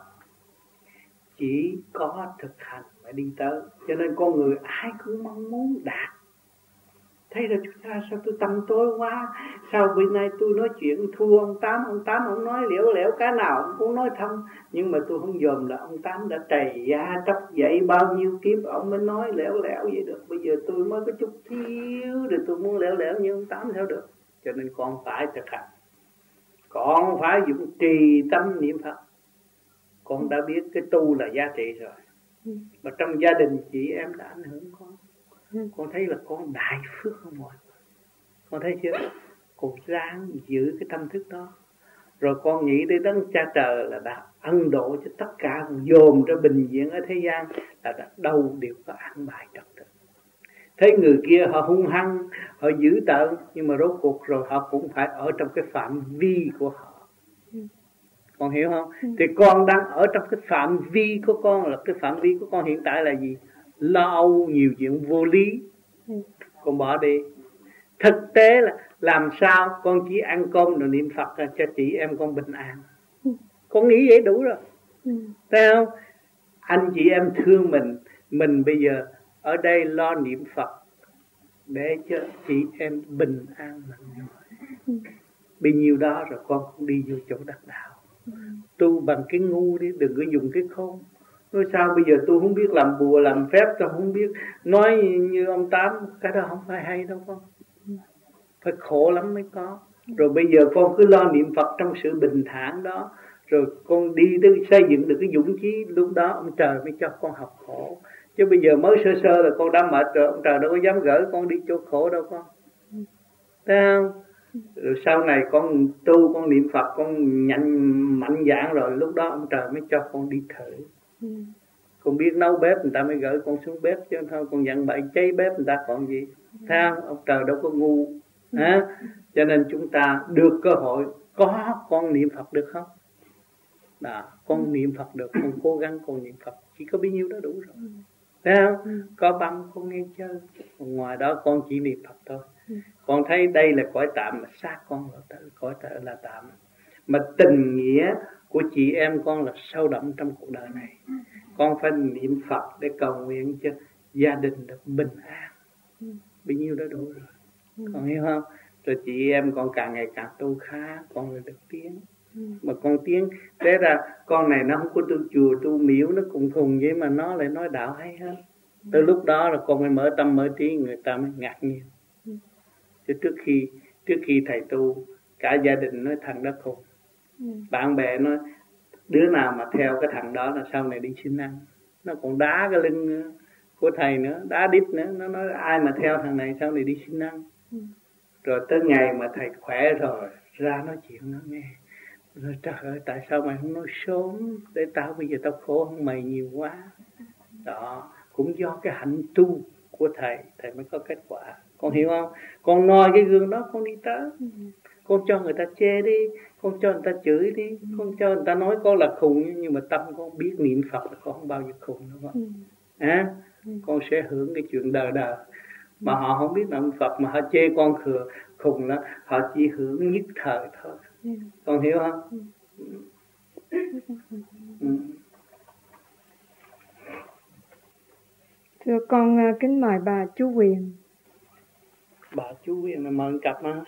Chỉ có thực hành mới đi tới. Cho nên con người ai cũng mong muốn đạt. Thấy rồi chúng ta sao tôi tâm tối quá, sao bữa nay tôi nói chuyện thua ông Tám, ông Tám ông nói liễu lẻo cái nào ông cũng nói thông, nhưng mà tôi không dòm là ông Tám đã trầy da tróc dậy bao nhiêu kiếp ông mới nói lẻo lẻo vậy được. Bây giờ tôi mới có chút thiếu rồi tôi muốn lẻo lẻo như ông Tám theo được. Cho nên con phải thực hành, con phải dùng trì tâm niệm Phật. Con đã biết cái tu là giá trị rồi. Mà trong gia đình chị em đã ảnh hưởng con. Con thấy là con đại phước không mọi. Con thấy chưa? Con ráng giữ cái tâm thức đó. Rồi con nghĩ đến đấng cha trời là đã ân độ cho tất cả, dồn cho bình diện ở thế gian là đã đâu đều có an bài trật tự. Thấy người kia họ hung hăng, họ dữ tợn, nhưng mà rốt cuộc rồi họ cũng phải ở trong cái phạm vi của họ. Con hiểu không? Thì con đang ở trong cái phạm vi của con, là cái phạm vi của con hiện tại là gì? Lo âu nhiều chuyện vô lý, con bỏ đi. Thực tế là làm sao con chỉ ăn cơm rồi niệm Phật cho chị em con bình an. Con nghĩ vậy đủ rồi. Thấy không? Anh chị em thương mình, mình bây giờ ở đây lo niệm Phật để cho chị em bình an mà. Bấy nhiêu đó rồi con cũng đi vô chỗ đắc đạo. Tu bằng cái ngu đi, đừng có dùng cái khôn. Nói sao bây giờ tôi không biết làm bùa làm phép, tôi không biết nói như ông Tám, cái đó không phải hay đâu con. Phải khổ lắm mới có. Rồi bây giờ con cứ lo niệm Phật trong sự bình thản đó, rồi con đi tới xây dựng được cái dũng chí, lúc đó ông trời mới cho con học khổ. Chứ bây giờ mới sơ sơ là con đã mệt rồi, ông trời đâu có dám gửi con đi chỗ khổ đâu con. Thấy không? Rồi sau này con tu, con niệm Phật, con nhanh mạnh dạn rồi, lúc đó ông trời mới cho con đi thử. Ừ. Con biết nấu bếp người ta mới gửi con xuống bếp, chứ thôi con dặn bậy cháy bếp người ta còn gì. Ừ. Thấy không? Ông trời đâu có ngu. Ừ. À? Cho nên chúng ta được cơ hội có con niệm Phật được không? Đó, con ừ. niệm Phật được, con cố gắng con niệm Phật, chỉ có bấy nhiêu đó đủ rồi. Ừ. Thấy không? Ừ. Có băng con nghe chơi, ngoài đó con chỉ niệm Phật thôi. Ừ. Con thấy đây là cõi tạm, mà xác con là cõi là tạm. Mà tình nghĩa của chị em con là sâu đậm trong cuộc đời này. Con phải niệm Phật để cầu nguyện cho gia đình được bình an. Bấy nhiêu đó đủ rồi. Con hiểu không? Rồi chị em con càng ngày càng tu khá, con là được tiến. Mà con tiến, thế ra con này nó không có tu chùa, tu miếu, nó cùng thùng vậy mà nó lại nói đạo hay hơn. Tới lúc đó là con mới mở tâm mở trí, người ta mới ngạc nhiên. Chứ trước khi trước khi thầy tu, cả gia đình nói thằng đó khùng. Ừ. Bạn bè nói đứa nào mà theo cái thằng đó là sau này đi xin ăn. Nó còn đá cái lưng của thầy nữa, đá đít nữa. Nó nói ai mà theo thằng này sau này đi xin ăn. Ừ. Rồi tới ngày mà thầy khỏe rồi, ra nói chuyện nó nghe. Rồi trời ơi, tại sao mày không nói sớm, để tao bây giờ tao khổ hơn mày nhiều quá. Đó, cũng do cái hạnh tu của thầy, thầy mới có kết quả. Con hiểu không? Con noi cái gương đó con đi tới. Ừ. Con cho người ta chê đi, con cho người ta chửi đi, ừ. con cho người ta nói con là khùng, nhưng mà tâm con biết niệm Phật là con không bao giờ khùng đâu con. Ừ. À, ừ. Con sẽ hưởng cái chuyện đời đời. Mà ừ. họ không biết niệm Phật mà họ chê con khờ, khùng đó, họ chỉ hưởng nhất thời thôi. Yeah. Con hiểu không? Ừ. Ừ. Thưa con kính mời bà chú Quyền. Bà chú Quyền là mời cặp mà.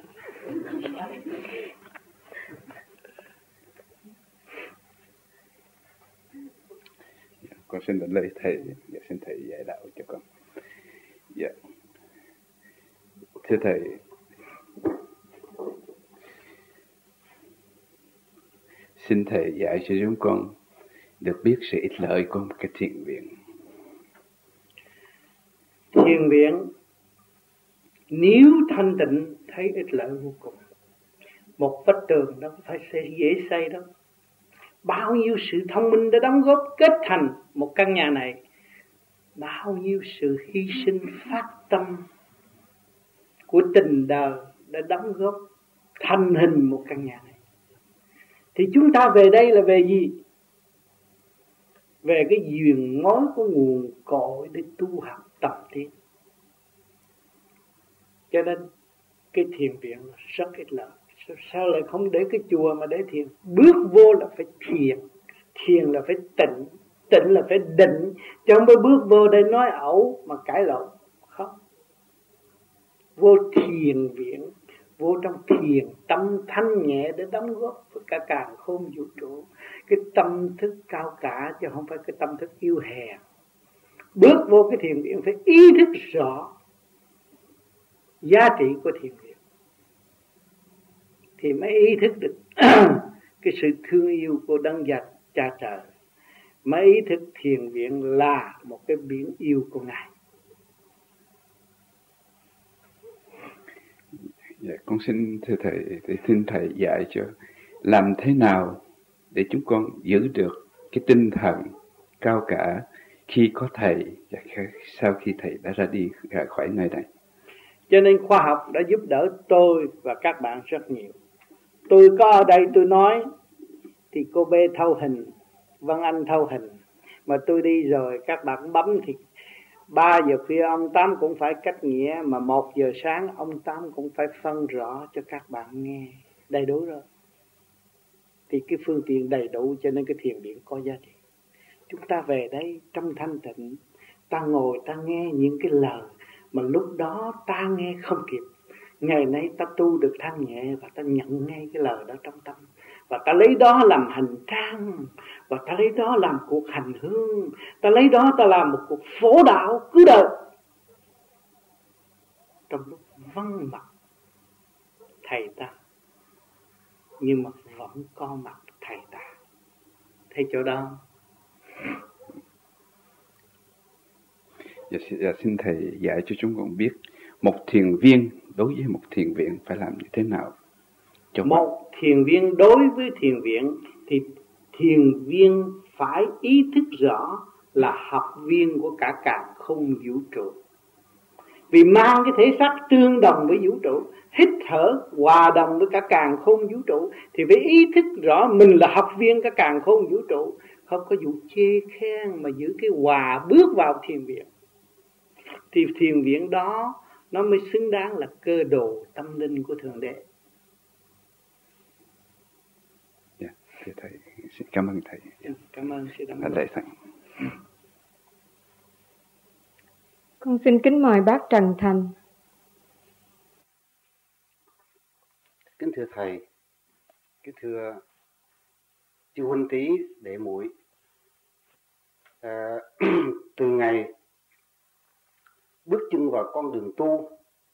Con xin đảnh lễ thầy, dạ, xin thầy giải đạo cho con. Dạ. Thưa thầy, xin thầy dạy cho chúng con được biết sự ích lợi của một cái thiền viện. Thiền viện nếu thanh tịnh thấy ích lợi vô cùng. Một vách tường đâu phải xây dễ xây đâu. Bao nhiêu sự thông minh đã đóng góp kết thành một căn nhà này. Bao nhiêu sự hy sinh phát tâm của tình đời đã đóng góp thành hình một căn nhà này. Thì chúng ta về đây là về gì? Về cái giường mối của nguồn cội để tu học tập tiến. Cho nên cái thiền viện là rất ích lợi. Sao lại không để cái chùa mà để thiền? Bước vô là phải thiền. Thiền là phải tịnh. Tịnh là phải định. Chứ không phải bước vô đây nói ẩu mà cãi lộn. Không. Vô thiền viện, vô trong thiền tâm thanh nhẹ để đóng góp với cả càn khôn vũ trụ. Cái tâm thức cao cả chứ không phải cái tâm thức yêu hèn. Bước vô cái thiền viện phải ý thức rõ giá trị của thiền viện, thì mới ý thức được cái sự thương yêu của đấng giặc cha trời, mới ý thức thiền viện là một cái biển yêu của Ngài. Dạ, con xin thưa thầy, thì xin thầy dạy cho làm thế nào để chúng con giữ được cái tinh thần cao cả khi có thầy và sau khi thầy đã ra đi ra khỏi nơi này. Cho nên khoa học đã giúp đỡ tôi và các bạn rất nhiều. Tôi có ở đây tôi nói thì cô B thâu hình, Văn Anh thâu hình. Mà tôi đi rồi các bạn bấm thì ba giờ khuya ông Tám cũng phải cách nghĩa, mà một giờ sáng ông Tám cũng phải phân rõ cho các bạn nghe đầy đủ rồi. Thì cái phương tiện đầy đủ cho nên cái thiền viện có giá trị. Chúng ta về đây trong thanh tịnh, ta ngồi ta nghe những cái lời mà lúc đó ta nghe không kịp. Ngày nay ta tu được thanh nhẹ và ta nhận ngay cái lời đó trong tâm. Và ta lấy đó làm hành trang, và ta lấy đó làm cuộc hành hương, ta lấy đó ta làm một cuộc phổ đạo cứu đời. Trong lúc vắng mặt thầy ta, nhưng mà vẫn có mặt thầy ta. Thấy chỗ đó. Dạ, dạ, xin thầy dạy cho chúng con biết một thiền viên đối với một thiền viện phải làm như thế nào. Cho một mình. Thiền viên đối với thiền viện thì thiền viên phải ý thức rõ là học viên của cả càn khôn vũ trụ. Vì mang cái thể xác tương đồng với vũ trụ, hít thở hòa đồng với cả càn khôn vũ trụ, thì phải ý thức rõ mình là học viên cả càn khôn vũ trụ. Không có vụ chê khen mà giữ cái hòa bước vào thiền viện. Thì thiền viện đó nó mới xứng đáng là cơ đồ tâm linh của Thượng Đế. Dạ, thưa thầy, xin cảm ơn thầy. Cảm ơn sư Đăng. Lễ thầy. Con xin kính mời bác Trần Thành. Kính thưa thầy, kính thưa chư huynh tí đệ muội, à, từ ngày bước chân vào con đường tu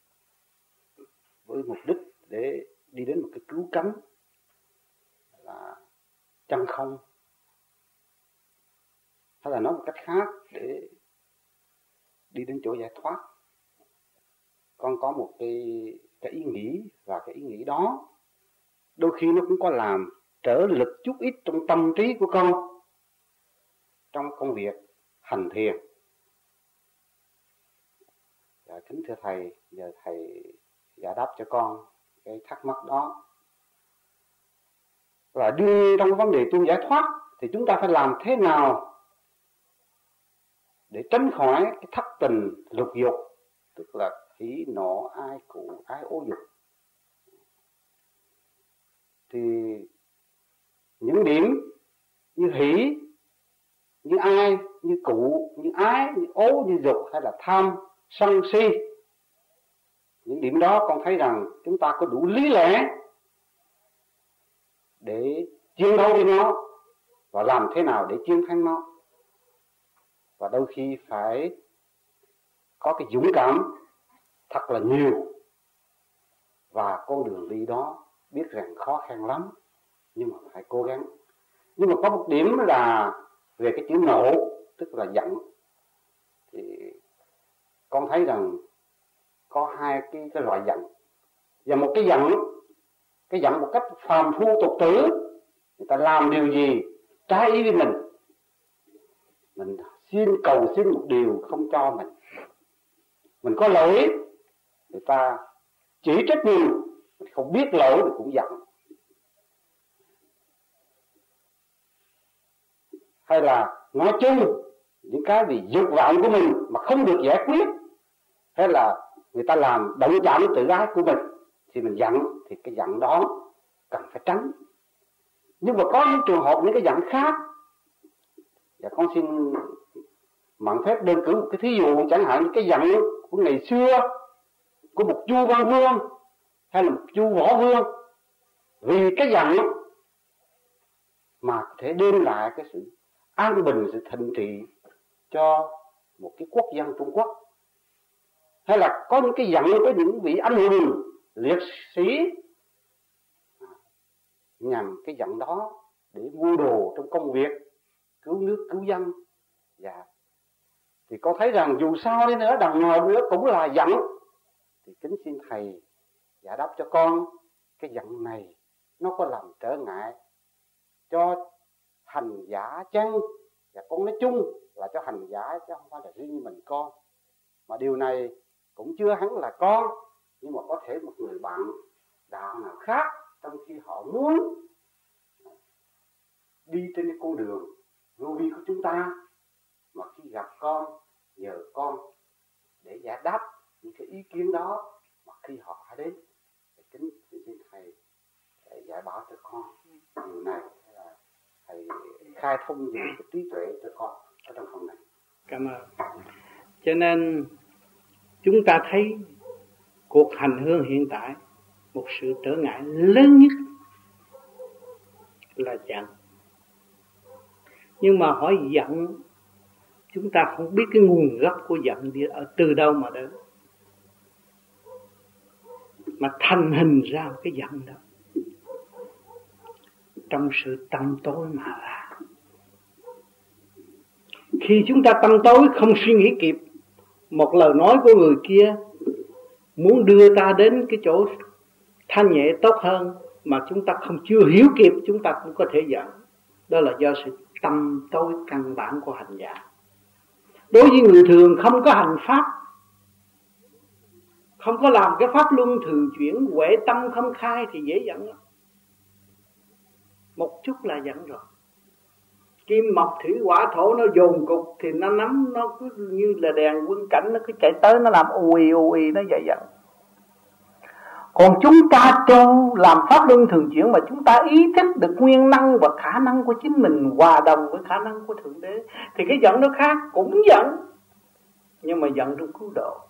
với mục đích để đi đến một cái cứu cánh là chân không, hay là nói một cách khác để đi đến chỗ giải thoát, con có một cái, cái ý nghĩ, và cái ý nghĩ đó đôi khi nó cũng có làm trở lực chút ít trong tâm trí của con trong công việc hành thiền. Dạ, kính thưa thầy, giờ thầy giải đáp cho con cái thắc mắc đó. Và đương trong vấn đề tu giải thoát thì chúng ta phải làm thế nào để tránh khỏi cái thất tình lục dục, tức là hỉ nộ ai cụ ái ô dục. thì những điểm như hỷ, như ai, như cụ, như ái, như ố, như dục hay là tham, sân si, những điểm đó con thấy rằng chúng ta có đủ lý lẽ để chiến đấu với nó và làm thế nào để chiến thắng nó. Và đôi khi phải có cái dũng cảm thật là nhiều. Và con đường đi đó biết rằng khó khăn lắm, nhưng mà phải cố gắng. Nhưng mà có một điểm là về cái chữ nộ, tức là giận, thì con thấy rằng có hai cái, cái loại giận. Và một cái giận, cái giận một cách phàm phu tục tử, người ta làm điều gì trái ý với mình, mình xin cầu xin một điều không cho mình, mình có lỗi, người ta chỉ trích mình, mình không biết lỗi thì cũng giận. Hay là nói chung những cái vì dục vọng của mình mà không được giải quyết, hay là người ta làm động chạm tự ái của mình thì mình giận, thì cái giận đó cần phải tránh. Nhưng mà có những trường hợp những cái giận khác, và con xin mạn phép đơn cử một cái thí dụ, chẳng hạn như cái giận của ngày xưa của một vua Văn Vương hay là một vua Võ Vương, vì cái giận mà có thể đem lại cái sự an bình, sự thịnh trị cho một cái quốc dân Trung Quốc. Hay là có những cái giận của những vị anh hùng liệt sĩ, nhằm cái giận đó để mua đồ trong công việc cứu nước cứu dân. Dạ. Thì con thấy rằng dù sao đi nữa, đằng nào nữa cũng là giận. Thì kính xin thầy giải đáp cho con, cái giận này nó có làm trở ngại cho hành giả chăng? Và con nói chung là cho hành giả chứ không phải là riêng mình con. Mà điều này cũng chưa hẳn là con, nhưng mà có thể một người bạn đạo nào khác, trong khi họ muốn đi trên cái con đường vô vi của chúng ta, mà khi gặp con, nhờ con để giải đáp những cái ý kiến đó, mà khi họ đã đến thì kính xin thầy giải bảo cho con điều này, là thầy khai thông những cái trí tuệ cho con ở trong phòng này. Cảm ơn. Cho nên chúng ta thấy cuộc hành hương hiện tại, một sự trở ngại lớn nhất là giận. Nhưng mà hỏi giận, chúng ta không biết cái nguồn gốc của giận đi ở từ đâu mà đến, mà thành hình ra cái giận đó trong sự tâm tối mà ra. Khi chúng ta tâm tối không suy nghĩ kịp một lời nói của người kia muốn đưa ta đến cái chỗ thanh nhẹ tốt hơn, mà chúng ta không chưa hiểu kịp, chúng ta cũng có thể giận. Đó là do sự tâm tối căn bản của hành giả. Đối với người thường không có hành pháp, không có làm cái pháp luân thường chuyển, huệ tâm không khai thì dễ giận lắm. Một chút là giận rồi. Kim mộc thủy hỏa thổ nó dồn cục thì nó nắm, nó cứ như là đèn quân cảnh, nó cứ chạy tới, nó làm ùi ùi, nó dậy giận. Còn chúng ta tu làm pháp luân thường chuyển mà chúng ta ý thức được nguyên năng và khả năng của chính mình hòa đồng với khả năng của Thượng Đế, thì cái giận nó khác, cũng giận, nhưng mà giận trong cứu độ.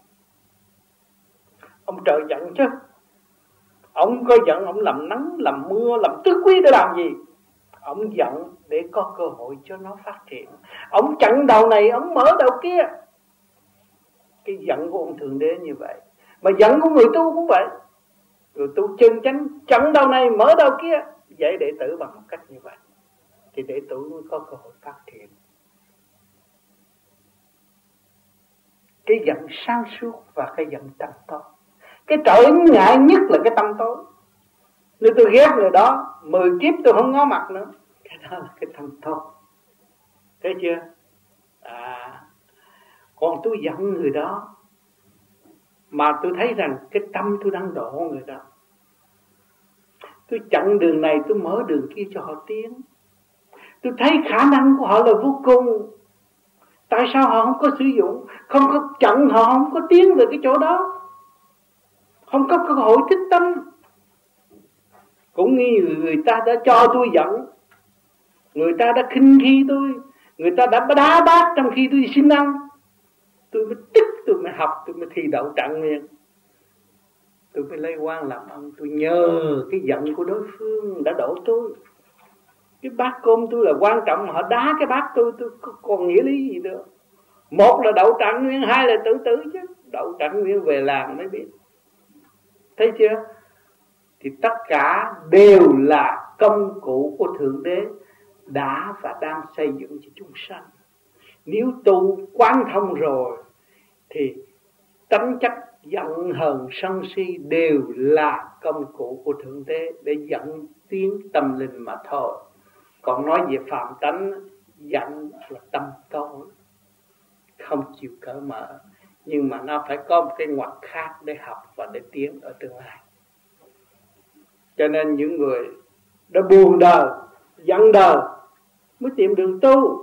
Ông trời giận chứ, ông có giận, ông làm nắng, làm mưa, làm tứ quý để làm gì? Ông giận để có cơ hội cho nó phát triển. Ông chặn đầu này, ông mở đầu kia. Cái giận của ông Thượng Đế như vậy. Mà giận của người tu cũng vậy. Người tu chân chánh chặn đầu này, mở đầu kia, dạy đệ tử bằng một cách như vậy, thì đệ tử mới có cơ hội phát triển. Cái giận sáng suốt và cái giận tâm tối. Cái trở ngại nhất là cái tâm tối. Nếu tôi ghét người đó, mười kiếp tôi không ngó mặt nữa, cái đó là cái tâm tối. Thấy chưa? À, còn tôi giận người đó mà tôi thấy rằng cái tâm tôi đang độ người đó, tôi chặn đường này, tôi mở đường kia cho họ tiến. Tôi thấy khả năng của họ là vô cùng. Tại sao họ không có sử dụng? Không có chặn họ, không có tiến về cái chỗ đó, không có cơ hội thức tâm. cũng như người ta đã cho tôi giận, người ta đã khinh khi tôi, người ta đã đá bát trong khi tôi xin ăn. Tôi mới tức, tôi mới học, tôi mới thi đậu trạng nguyên. Tôi mới lấy quan làm ân. Tôi nhờ cái giận của đối phương đã đổ tôi. Cái bát cơm tôi là quan trọng, mà họ đá cái bát tôi, tôi còn nghĩa lý gì nữa. Một là đậu trạng nguyên, hai là tự tử chứ. Đậu trạng nguyên về làng mới biết. Thấy chưa? Thì tất cả đều là công cụ của Thượng Đế đã và đang xây dựng cho chúng sanh. Nếu tu quán thông rồi thì tánh chất giận hờn sân si đều là công cụ của Thượng Đế để dẫn tiến tâm linh mà thôi. Còn nói về phạm tánh, giận là tâm tối, không chịu cởi mở, nhưng mà nó phải có một cái ngoặt khác để học và để tiến ở tương lai. Cho nên những người đã buồn đời, giận đời mới tìm đường tu,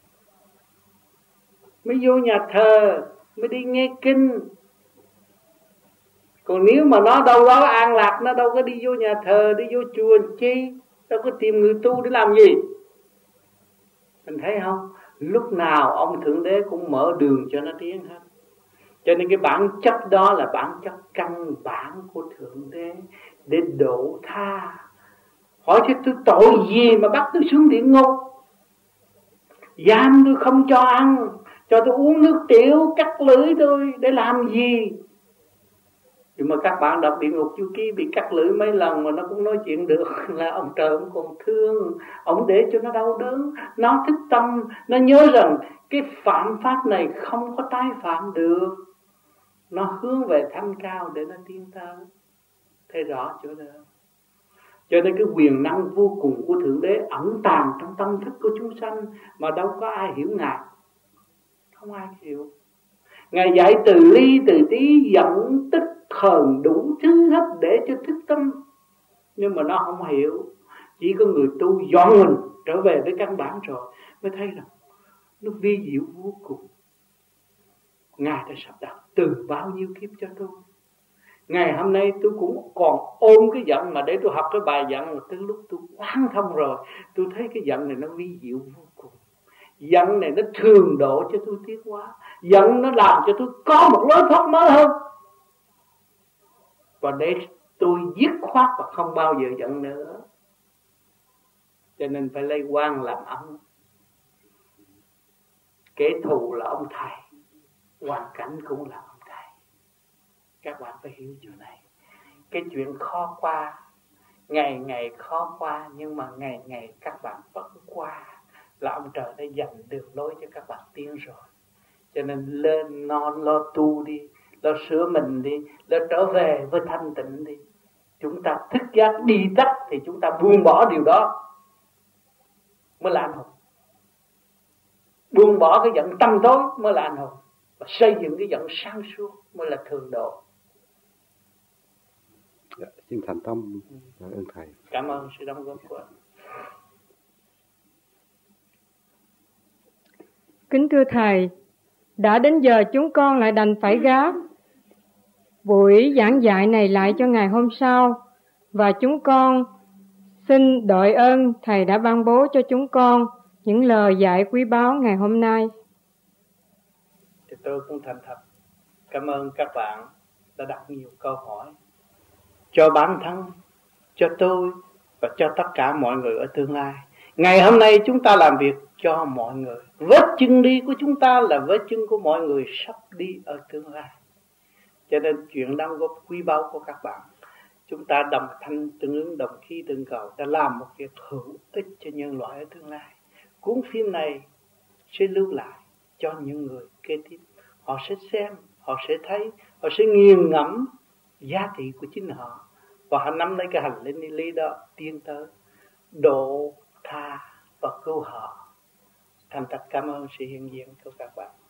mới vô nhà thờ, mới đi nghe kinh. Còn nếu mà nó đâu đó an lạc, nó đâu có đi vô nhà thờ, đi vô chùa chi, đâu có tìm người tu để làm gì. Mình thấy không? Lúc nào ông Thượng Đế cũng mở đường cho nó tiến hết. Cho nên cái bản chất đó là bản chất căn bản của Thượng Đế để độ tha. Hỏi chứ tôi tội gì mà bắt tôi xuống địa ngục? Giam tôi không cho ăn, cho tôi uống nước tiểu, cắt lưỡi tôi để làm gì? Nhưng mà các bạn đọc Địa Ngục Chu Ký bị cắt lưỡi mấy lần mà nó cũng nói chuyện được, là ông trời ông còn thương, ông để cho nó đau đớn. Nó thức tâm, nó nhớ rằng cái phạm pháp này không có tái phạm được. Nó hướng về thanh cao để nó tiến tới. Thấy rõ chỗ đó. Cho nên cái quyền năng vô cùng của Thượng Đế ẩn tàng trong tâm thức của chúng sanh mà đâu có ai hiểu Ngài. Không ai hiểu. Ngài dạy từ ly từ tí, giận tức hờn đủ thứ hết để cho thức tâm. Nhưng mà nó không hiểu. Chỉ có người tu dọn mình trở về với căn bản rồi mới thấy rằng nó vi diệu vô cùng. Ngài đã sắp đặt từ bao nhiêu kiếp cho tôi. Ngày hôm nay tôi cũng còn ôm cái giận, mà để tôi học cái bài giận, mà tới lúc tôi quán thông rồi tôi thấy cái giận này nó vi diệu vô cùng. Giận này nó thường độ cho tôi tiến hóa. Giận nó làm cho tôi có một lối thoát mới hơn. Và để tôi dứt khoát và không bao giờ giận nữa. Cho nên phải lấy quan làm ân. Kẻ thù là ông thầy, hoàn cảnh cũng là ông thầy. Các bạn phải hiểu chỗ này. Cái chuyện khó qua, ngày ngày khó qua, nhưng mà ngày ngày các bạn vẫn qua, là ông trời đã dành đường lối cho các bạn tiến rồi. Cho nên lên nó lo tu đi, lo sửa mình đi, lo trở về với thanh tịnh đi. Chúng ta thức giác đi tắt thì chúng ta buông bỏ điều đó mới là anh hùng. Buông bỏ cái giận tâm tối mới là anh hùng. Và xây dựng cái giận sáng suốt mới là thường độ. Dạ, xin thành tâm. Cảm ơn thầy. Cảm ơn sự đóng góp của anh. Kính thưa thầy, đã đến giờ chúng con lại đành phải gác buổi giảng dạy này lại cho ngày hôm sau, và chúng con xin đội ơn thầy đã ban bố cho chúng con những lời dạy quý báu ngày hôm nay. Thì tôi cũng thành thật cảm ơn các bạn đã đặt nhiều câu hỏi cho bản thân, cho tôi và cho tất cả mọi người ở tương lai. Ngày hôm nay chúng ta làm việc cho mọi người. Vết chân đi của chúng ta là vết chân của mọi người sắp đi ở tương lai. Cho nên chuyện đóng góp quý báu của các bạn, chúng ta đồng thanh tương ứng, đồng khí tương cầu, đã làm một việc hữu ích cho nhân loại ở tương lai. Cuốn phim này sẽ lưu lại cho những người kế tiếp. Họ sẽ xem, họ sẽ thấy, họ sẽ nghiền ngẫm giá trị của chính họ, và họ nắm lấy cái hành linh lý đó tiến tới độ tha và cứu họ. Thành thật cảm ơn sự hiện diện của các bạn.